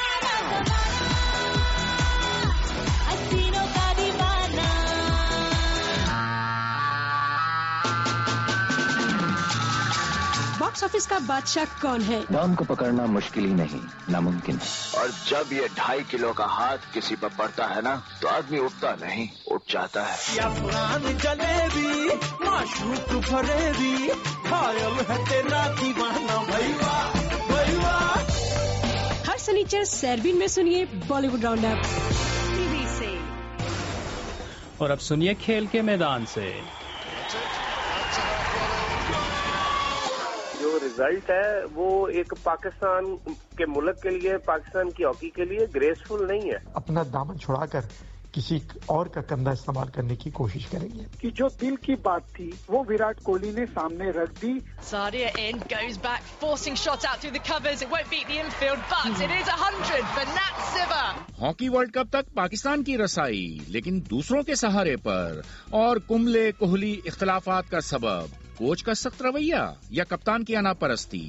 [SPEAKER 18] बॉक्स ऑफिस का बादशाह कौन है।
[SPEAKER 9] दाम को पकड़ना मुश्किल ही नहीं, नामुमकिन है। और जब ये 2.5 किलो का हाथ किसी पर पड़ता है ना, तो आदमी उठता नहीं, उठ जाता है। या पुरानी जलेबी, माशूक फरेबी, घायल है तेरा दीवाना भैया भैया।
[SPEAKER 18] हर शनिचर सैरबीन में सुनिए बॉलीवुड राउंडअप टीवी से।
[SPEAKER 6] और अब सुनिए खेल के मैदान से।
[SPEAKER 10] जो रिजल्ट है वो एक पाकिस्तान के मुल्क के लिए, पाकिस्तान की हॉकी के लिए ग्रेसफुल नहीं है।
[SPEAKER 11] अपना दामन छुड़ाकर किसी और का कंधा इस्तेमाल करने की कोशिश करेंगे। कि जो दिल की बात थी वो विराट कोहली ने सामने रख दी।
[SPEAKER 26] Sadia in, goes back, forcing shots out through the covers. It won't beat the infield, but it is 100 for Nat Siva.
[SPEAKER 27] Hockey world cup तक पाकिस्तान की रसाई, लेकिन दूसरों के सहारे पर, और कुंबले कोहली इख्तलाफात का सबब कोच का सख्त रवैया या कप्तान की अनापरस्ती।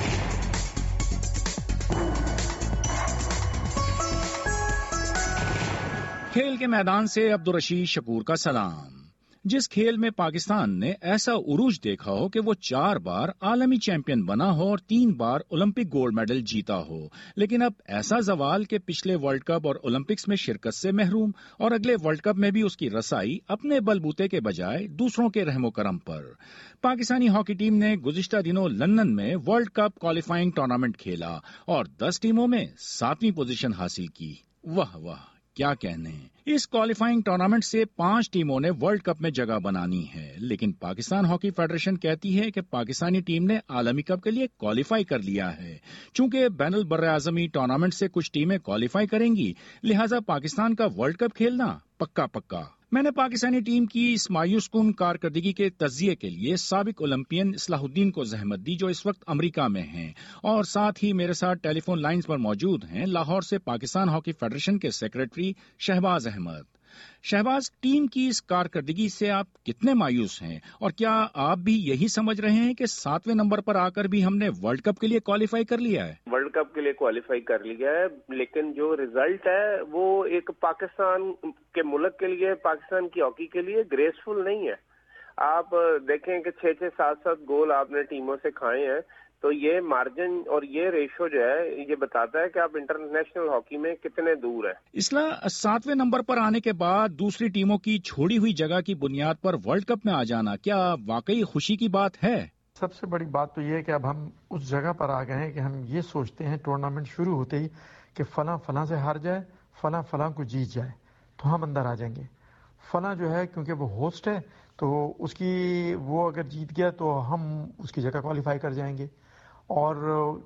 [SPEAKER 27] खेल के मैदान से अब्दुल रशीद शकूर का सलाम। जिस खेल में पाकिस्तान ने ऐसा उरूज देखा हो कि वो 4 बार आलमी चैंपियन बना हो और 3 बार ओलंपिक गोल्ड मेडल जीता हो, लेकिन अब ऐसा जवाल के पिछले वर्ल्ड कप और ओलंपिक्स में शिरकत से महरूम और अगले वर्ल्ड कप में भी उसकी रसाई अपने बलबूते के बजाय दूसरों के रहमो करम पर। पाकिस्तानी हॉकी टीम ने गुज़िश्ता दिनों लंदन में वर्ल्ड कप क्वालिफाइंग टूर्नामेंट खेला और 10 टीमों में 7वीं पोजीशन हासिल की। वाह वाह, क्या कहने। इस क्वालिफाइंग टूर्नामेंट से 5 टीमों ने वर्ल्ड कप में जगह बनानी है, लेकिन पाकिस्तान हॉकी फेडरेशन कहती है कि पाकिस्तानी टीम ने आलमी कप के लिए क्वालिफाई कर लिया है। चूंकि बैनुल बर्रे आज़मी टूर्नामेंट से कुछ टीमें क्वालिफाई करेंगी, लिहाजा पाकिस्तान का वर्ल्ड कप खेलना पक्का पक्का। मैंने पाकिस्तानी टीम की इस मायूस कुन कारकर्दगी के तज्जिये के लिए साबिक ओलंपियन इस्लाहुद्दीन को जहमत दी, जो इस वक्त अमेरिका में हैं, और साथ ही मेरे साथ टेलीफोन लाइंस पर मौजूद हैं लाहौर से पाकिस्तान हॉकी फेडरेशन के सेक्रेटरी शहबाज अहमद। शहबाज, टीम की इस कारकर्दगी से आप कितने मायूस हैं और क्या आप भी यही समझ रहे हैं कि 7वें नंबर पर आकर भी हमने वर्ल्ड कप के लिए क्वालिफाई कर लिया है?
[SPEAKER 10] वर्ल्ड कप के लिए क्वालिफाई कर लिया है, लेकिन जो रिजल्ट है वो एक पाकिस्तान के मुल्क के लिए, पाकिस्तान की हॉकी के लिए ग्रेसफुल नहीं है। आप देखें कि 6-6, 7-7 गोल आपने टीमों से खाए हैं, तो ये मार्जिन और ये रेशो जो है ये बताता है कि आप इंटरनेशनल हॉकी में कितने दूर है।
[SPEAKER 27] इसला 7वें नंबर पर आने के बाद दूसरी टीमों की छोड़ी हुई जगह की बुनियाद पर वर्ल्ड कप में आ जाना क्या वाकई खुशी की बात है?
[SPEAKER 11] सबसे बड़ी बात तो ये है कि अब हम उस जगह पर आ गए हैं कि हम ये सोचते हैं टूर्नामेंट शुरू होते ही कि फलां से हार जाए, फलां को जीत जाए तो हम अंदर आ जाएंगे। फलां जो है क्योंकि वो होस्ट है तो उसकी वो अगर जीत गया तो हम उसकी जगह क्वालिफाई कर जाएंगे, और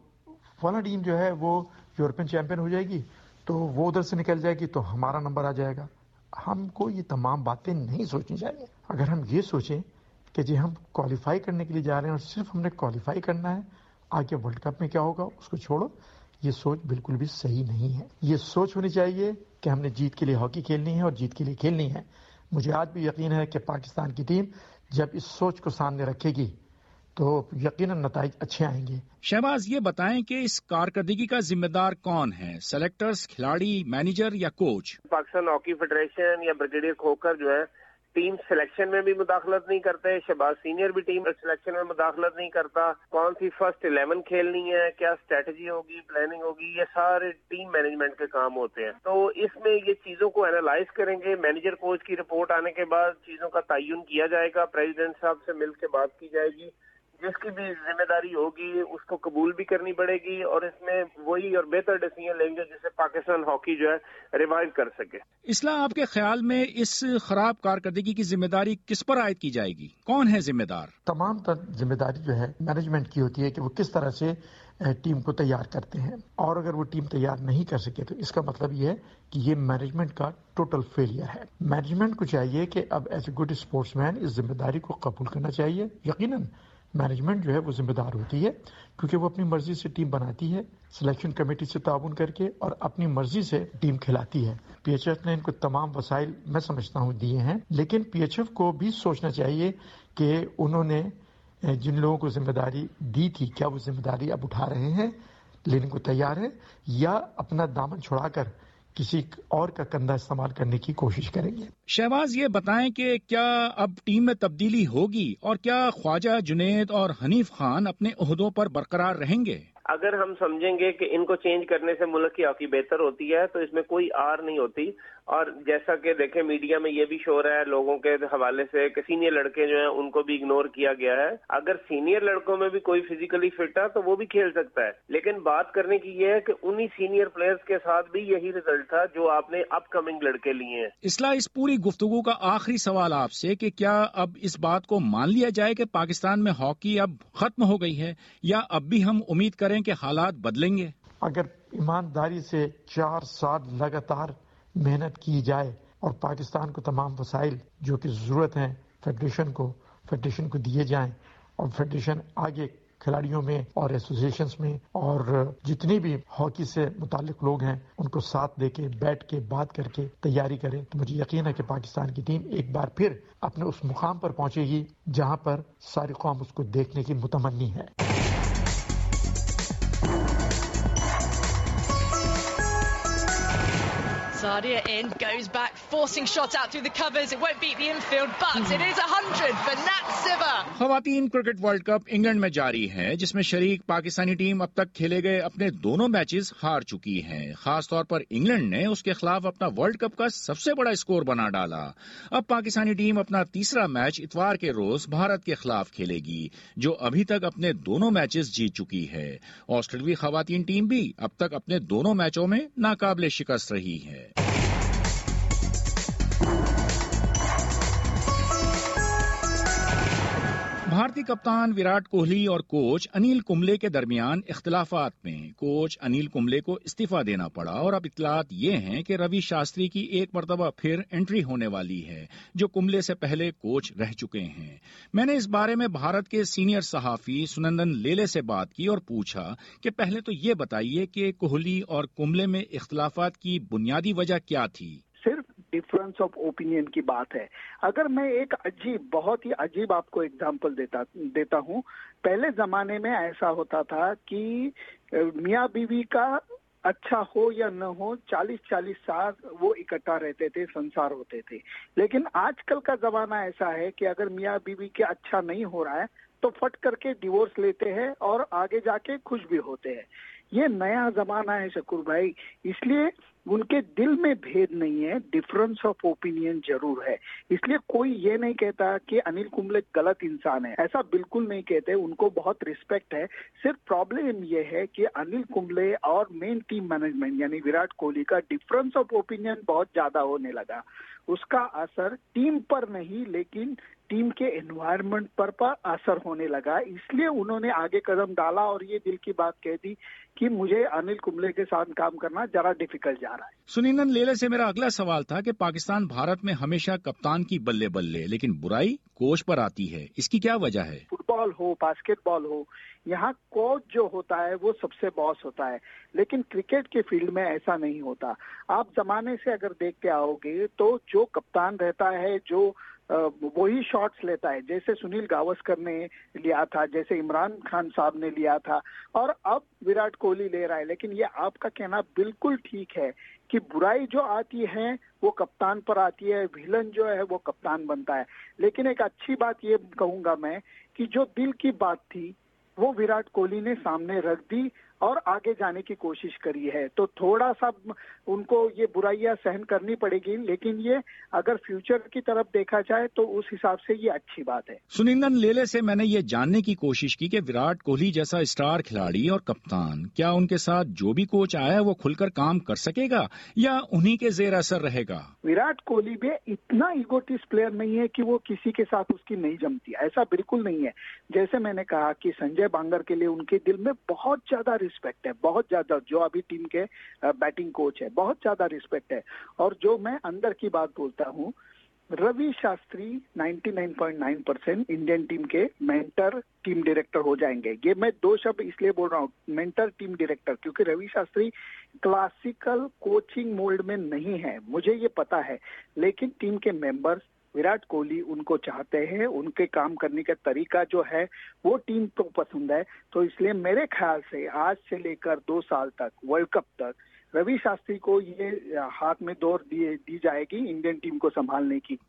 [SPEAKER 11] फलां टीम जो है वो यूरोपियन चैंपियन हो जाएगी तो वो उधर से निकल जाएगी तो हमारा नंबर आ जाएगा। हमको ये तमाम बातें नहीं सोचनी चाहिए। अगर हम ये सोचें कि जी हम क्वालिफाई करने के लिए जा रहे हैं और सिर्फ हमने क्वालिफाई करना है, आगे वर्ल्ड कप में क्या होगा उसको छोड़ो, ये सोच बिल्कुल भी सही नहीं है। ये सोच होनी चाहिए कि हमने जीत के लिए हॉकी खेलनी है और जीत के लिए खेलनी है। मुझे आज भी यकीन है कि पाकिस्तान की टीम जब इस सोच को सामने रखेगी तो यकीनन नताइज अच्छे आएंगे।
[SPEAKER 27] शहबाज, ये बताएं कि इस कारकर्दगी का जिम्मेदार कौन है? सेलेक्टर्स, खिलाड़ी, मैनेजर या कोच?
[SPEAKER 10] पाकिस्तान हॉकी फेडरेशन या ब्रिगेडियर खोखर जो है टीम सिलेक्शन में भी मुदाखलत नहीं करते। शहबाज सीनियर भी टीम सिलेक्शन में मुदाखलत नहीं करता। कौन सी फर्स्ट 11 खेलनी है, क्या स्ट्रेटजी होगी, प्लानिंग होगी, ये सारे टीम मैनेजमेंट के काम होते हैं। तो इसमें ये चीजों को एनालाइज करेंगे। मैनेजर कोच की रिपोर्ट आने के बाद चीजों का तयन किया जाएगा, प्रेसिडेंट साहब से मिल के बात की जाएगी। जिसकी भी जिम्मेदारी होगी उसको कबूल भी करनी पड़ेगी और इसमें वही और बेहतर डिसीजन लेंगे जिससे पाकिस्तान हॉकी जो है रिवाइव कर सके।
[SPEAKER 27] इसला, आपके ख्याल में इस खराब कारकर्दगी की जिम्मेदारी किस पर आयद की जाएगी? कौन है जिम्मेदार?
[SPEAKER 11] तमाम जिम्मेदारी जो है मैनेजमेंट की होती है कि वो किस तरह से टीम को तैयार करते हैं, और अगर वो टीम तैयार नहीं कर सके तो इसका मतलब ये है कि ये मैनेजमेंट का टोटल फेलियर है। मैनेजमेंट को चाहिए कि अब एज ए गुड स्पोर्ट्समैन इस जिम्मेदारी को कबूल करना चाहिए। यकीनन मैनेजमेंट जो है वो जिम्मेदार होती है क्योंकि वो अपनी मर्जी से टीम बनाती है, सिलेक्शन कमेटी से ताउन करके, और अपनी मर्जी से टीम खिलाती है। पीएचएफ ने इनको तमाम वसाइल मैं समझता हूँ दिए हैं, लेकिन पीएचएफ को भी सोचना चाहिए कि उन्होंने जिन लोगों को जिम्मेदारी दी थी क्या वो जिम्मेदारी अब उठा रहे हैं, लेने को तैयार है, या अपना दामन छुड़ाकर किसी और का कंधा इस्तेमाल करने की कोशिश करेंगे।
[SPEAKER 27] शहबाज, ये बताएं कि क्या अब टीम में तब्दीली होगी और क्या ख्वाजा जुनैद और हनीफ खान अपने ओहदों पर बरकरार रहेंगे?
[SPEAKER 10] अगर हम समझेंगे कि इनको चेंज करने से मुल्क की हॉकी बेहतर होती है तो इसमें कोई आर नहीं होती। और जैसा कि देखें मीडिया में ये भी शोर है लोगों के हवाले से कि सीनियर लड़के जो हैं उनको भी इग्नोर किया गया है। अगर सीनियर लड़कों में भी कोई फिजिकली फिट है तो वो भी खेल सकता है, लेकिन बात करने की ये है कि उन्हीं सीनियर प्लेयर्स के साथ भी यही रिजल्ट था जो आपने अपकमिंग लड़के लिए हैं।
[SPEAKER 27] इसला, इस पूरी गुफ्तगू का आखिरी सवाल आपसे कि क्या अब इस बात को मान लिया जाए कि पाकिस्तान में हॉकी अब खत्म हो गई है, या अब भी हम उम्मीद करें कि हालात बदलेंगे?
[SPEAKER 11] अगर ईमानदारी से 4 साल लगातार मेहनत की जाए और पाकिस्तान को तमाम वसाइल जो कि ज़रूरत हैं फेडरेशन को दिए जाएं, और फेडरेशन आगे खिलाड़ियों में और एसोसिएशंस में और जितने भी हॉकी से मुताल्लिक लोग हैं उनको साथ देके बैठ के बात करके तैयारी करें, तो मुझे यकीन है कि पाकिस्तान की टीम एक बार फिर अपने उस मुकाम पर पहुंचेगी जहां पर सारी कौम उसको देखने की मुतमन्नी है।
[SPEAKER 26] Sadia in, goes back, forcing shots out through the covers. It won't beat the infield, but it is 100 for Nat Siva.
[SPEAKER 27] खवातीन क्रिकेट वर्ल्ड कप इंग्लैंड में जारी है, जिसमें शरीक पाकिस्तानी टीम अब तक खेले गए अपने दोनों मैचेस हार चुकी है। खास तौर पर इंग्लैंड ने उसके खिलाफ अपना वर्ल्ड कप का सबसे बड़ा स्कोर बना डाला। अब पाकिस्तानी टीम अपना तीसरा मैच इतवार के रोज भारत के खिलाफ खेलेगी, जो अभी तक अपने दोनों मैचेस जीत चुकी है। ऑस्ट्रेलियाई खवातीन टीम भी अब तक अपने दोनों मैचों में नाकाबिले शिकस्त रही है। भारतीय कप्तान विराट कोहली और कोच अनिल कुंबले के दरमियान इख्तिलाफात में कोच अनिल कुंबले को इस्तीफा देना पड़ा, और अब इत्तलात ये हैं कि रवि शास्त्री की एक मरतबा फिर एंट्री होने वाली है, जो कुंबले से पहले कोच रह चुके हैं। मैंने इस बारे में भारत के सीनियर सहाफी सुनंदन लेले से बात की और पूछा कि पहले तो ये बताइए कि कोहली और कुंबले में इख्तिलाफात की बुनियादी वजह क्या थी।
[SPEAKER 11] सिर्फ
[SPEAKER 12] डिफरेंस ऑफ ओपिनियन की बात है। अगर मैं एक बहुत ही अजीब आपको एग्जांपल देता हूँ। पहले जमाने में ऐसा होता था कि मियाँ बीवी का अच्छा हो या न हो 40-40 साल वो इकट्ठा रहते थे, संसार होते थे। लेकिन आजकल का जमाना ऐसा है कि अगर मियाँ बीवी के अच्छा नहीं हो रहा है तो फट करके डिवोर्स लेते हैं और आगे जाके खुश भी होते हैं। ये नया जमाना है शकूर भाई, इसलिए उनके दिल में भेद नहीं है, डिफरेंस ऑफ ओपिनियन जरूर है। इसलिए कोई ये नहीं कहता कि अनिल कुंबले गलत इंसान है, ऐसा बिल्कुल नहीं कहते, उनको बहुत रिस्पेक्ट है। सिर्फ प्रॉब्लम ये है कि अनिल कुंबले और मेन टीम मैनेजमेंट यानी विराट कोहली का डिफरेंस ऑफ ओपिनियन बहुत ज्यादा होने लगा। उसका असर टीम पर नहीं लेकिन टीम के एनवायरनमेंट पर असर होने लगा, इसलिए उन्होंने आगे कदम डाला और ये दिल की बात कह दी कि मुझे अनिल कुंबले के साथ काम करना जरा डिफिकल्ट जा रहा है।
[SPEAKER 27] सुनीनन लेले से मेरा अगला सवाल था कि पाकिस्तान भारत में हमेशा कप्तान की बल्ले बल्ले, लेकिन बुराई कोच पर आती है, इसकी क्या वजह है?
[SPEAKER 12] फुटबॉल हो, बास्केटबॉल हो, यहाँ कोच जो होता है वो सबसे बॉस होता है, लेकिन क्रिकेट के फील्ड में ऐसा नहीं होता। आप जमाने से अगर देखते आओगे तो जो कप्तान रहता है जो वही शॉट्स लेता है, जैसे सुनील गावस्कर ने लिया था, जैसे इमरान खान साहब ने लिया था और अब विराट कोहली ले रहा है। लेकिन ये आपका कहना बिल्कुल ठीक है कि बुराई जो आती है वो कप्तान पर आती है, विलन जो है वो कप्तान बनता है। लेकिन एक अच्छी बात ये कहूंगा मैं कि जो दिल की बात थी वो विराट कोहली ने सामने रख दी और आगे जाने की कोशिश करी है। तो थोड़ा सा उनको ये बुराइयां सहन करनी पड़ेगी, लेकिन ये अगर फ्यूचर की तरफ देखा जाए तो उस हिसाब से ये अच्छी बात है।
[SPEAKER 27] सुनींदन लेले से मैंने ये जानने की कोशिश की कि विराट कोहली जैसा स्टार खिलाड़ी और कप्तान, क्या उनके साथ जो भी कोच आया है वो खुलकर काम कर सकेगा या उन्हीं के जेर असर रहेगा?
[SPEAKER 12] विराट कोहली भी इतना ईगोटिस्ट प्लेयर नहीं है कि वो किसी के साथ उसकी नहीं जमती, ऐसा बिल्कुल नहीं है। जैसे मैंने कहा कि संजय बांगर के लिए उनके दिल में बहुत ज्यादा रिस्पेक्ट है, बहुत ज्यादा, जो अभी टीम के बैटिंग कोच है, बहुत ज्यादा रिस्पेक्ट है। और जो मैं अंदर की बात बोलता हूँ, रवि शास्त्री 99.9% इंडियन टीम के मेंटर टीम डायरेक्टर हो जाएंगे। ये मैं दो शब्द इसलिए बोल रहा हूँ, मेंटर टीम डायरेक्टर, क्योंकि Ravi Shastri classical coaching mould में नहीं है, मुझे ये पता है। लेकिन टीम के मेंबर्स विराट कोहली उनको चाहते हैं, उनके काम करने का तरीका जो है वो टीम को पसंद है। तो इसलिए मेरे ख्याल से आज से लेकर 2 साल तक, वर्ल्ड कप तक, रवि शास्त्री को ये हाथ में दौड़ दी जाएगी इंडियन टीम को संभालने की।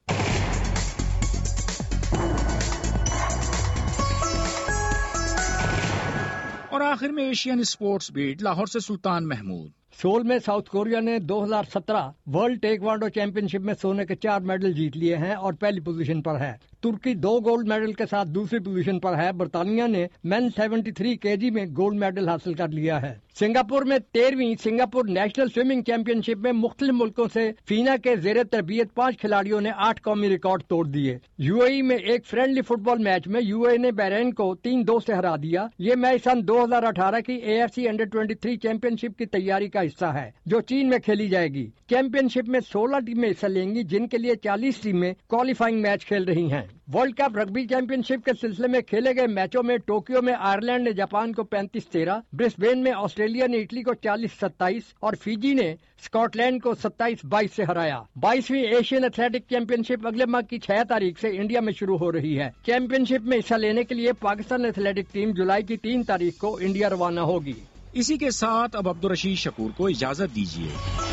[SPEAKER 27] और आखिर में एशियन स्पोर्ट्स बीट, लाहौर से सुल्तान महमूद।
[SPEAKER 13] सोल में साउथ कोरिया ने 2017 वर्ल्ड टेक्वांडो चैंपियनशिप में सोने के 4 मेडल जीत लिए हैं और पहली पोजीशन पर है। तुर्की 2 गोल्ड मेडल के साथ दूसरी पोजीशन पर है। बर्तानिया ने men 73 K G gold medal हासिल कर लिया है। सिंगापुर में 13वीं सिंगापुर नेशनल स्विमिंग चैंपियनशिप में मुख्तलिफ मुल्कों से फीना के जेर तरबियत 5 खिलाड़ियों ने 8 कौमी रिकॉर्ड तोड़ दिए। यूएई में एक फ्रेंडली फुटबॉल मैच में यूएई ने बहरीन को 3-2 से हरा दिया। ये मैच सन 2018 की AFC अंडर-23 चैंपियनशिप की तैयारी का हिस्सा है जो चीन में खेली जाएगी। चैंपियनशिप में 16 टीमें हिस्सा लेंगी, जिनके लिए 40 टीमें क्वालिफाइंग मैच खेल रही हैं। वर्ल्ड कप रग्बी चैंपियनशिप के सिलसिले में खेले गए मैचों में टोक्यो में आयरलैंड ने जापान को 35-13, ब्रिस्बेन में ऑस्ट्रेलिया ने इटली को 40-27 और फिजी ने स्कॉटलैंड को 27-22 से हराया। 22वीं एशियन एथलेटिक चैंपियनशिप अगले माह की 6 तारीख से इंडिया में शुरू हो रही है। चैंपियनशिप में हिस्सा लेने के लिए पाकिस्तान एथलेटिक टीम जुलाई की 3 तारीख को इंडिया रवाना होगी।
[SPEAKER 27] इसी के साथ अब अब्दुल रशीद शकूर को इजाजत दीजिए।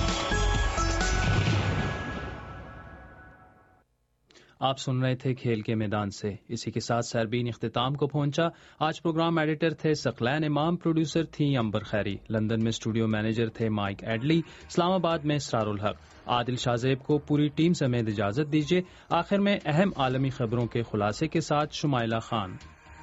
[SPEAKER 6] आप सुन रहे थे खेल के मैदान से। इसी के साथ सरबीन इख्तिताम को पहुंचा। आज प्रोग्राम एडिटर थे सकलैन इमाम, प्रोड्यूसर थी अंबर खैरी, लंदन में स्टूडियो मैनेजर थे माइक एडली, इस्लामाबाद में इसरारुल हक। आदिल शाहजेब को पूरी टीम समेत इजाजत दीजिए। आखिर में अहम आलमी खबरों के खुलासे के साथ शुमाइला खान।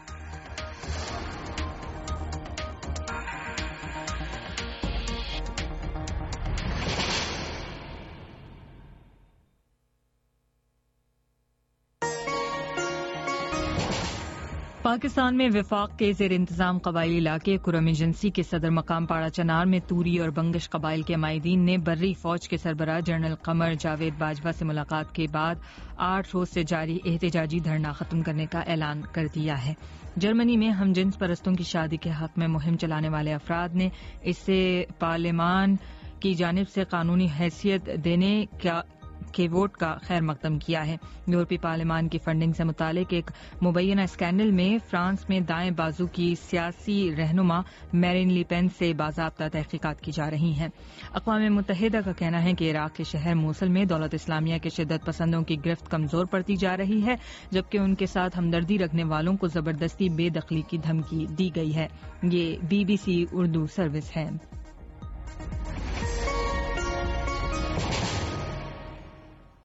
[SPEAKER 1] पाकिस्तान में विफाक के ज़ेर इंतजाम कबायली इलाके कुरम एजेंसी के सदर मकाम पाड़ा चनार में तूरी और बंगश कबाइल के माहिदीन ने बर्री फौज के सरबराह जनरल कमर जावेद बाजवा से मुलाकात के बाद 8 रोज से जारी एहतजाजी धरना खत्म करने का ऐलान कर दिया है। जर्मनी में हमजिन्स परस्तों की शादी के हक में मुहिम चलाने वाले अफराद ने इससे पार्लियामान की जानिब से कानूनी हैसियत देने کے ووٹ کا خیر مقدم کیا ہے۔ یورپی پارلیمان کی فنڈنگ سے متعلق ایک مبینہ اسکینڈل میں فرانس میں دائیں بازو کی سیاسی رہنما میرین لی پین سے باضابطہ تحقیقات کی جا رہی ہیں۔ اقوام متحدہ کا کہنا ہے کہ عراق کے شہر موصل میں دولت اسلامیہ کے شدت پسندوں کی گرفت کمزور پڑتی جا رہی ہے، جبکہ ان کے ساتھ ہمدردی رکھنے والوں کو زبردستی بے دخلی کی دھمکی دی گئی ہے۔ یہ BBC اردو سروس ہے۔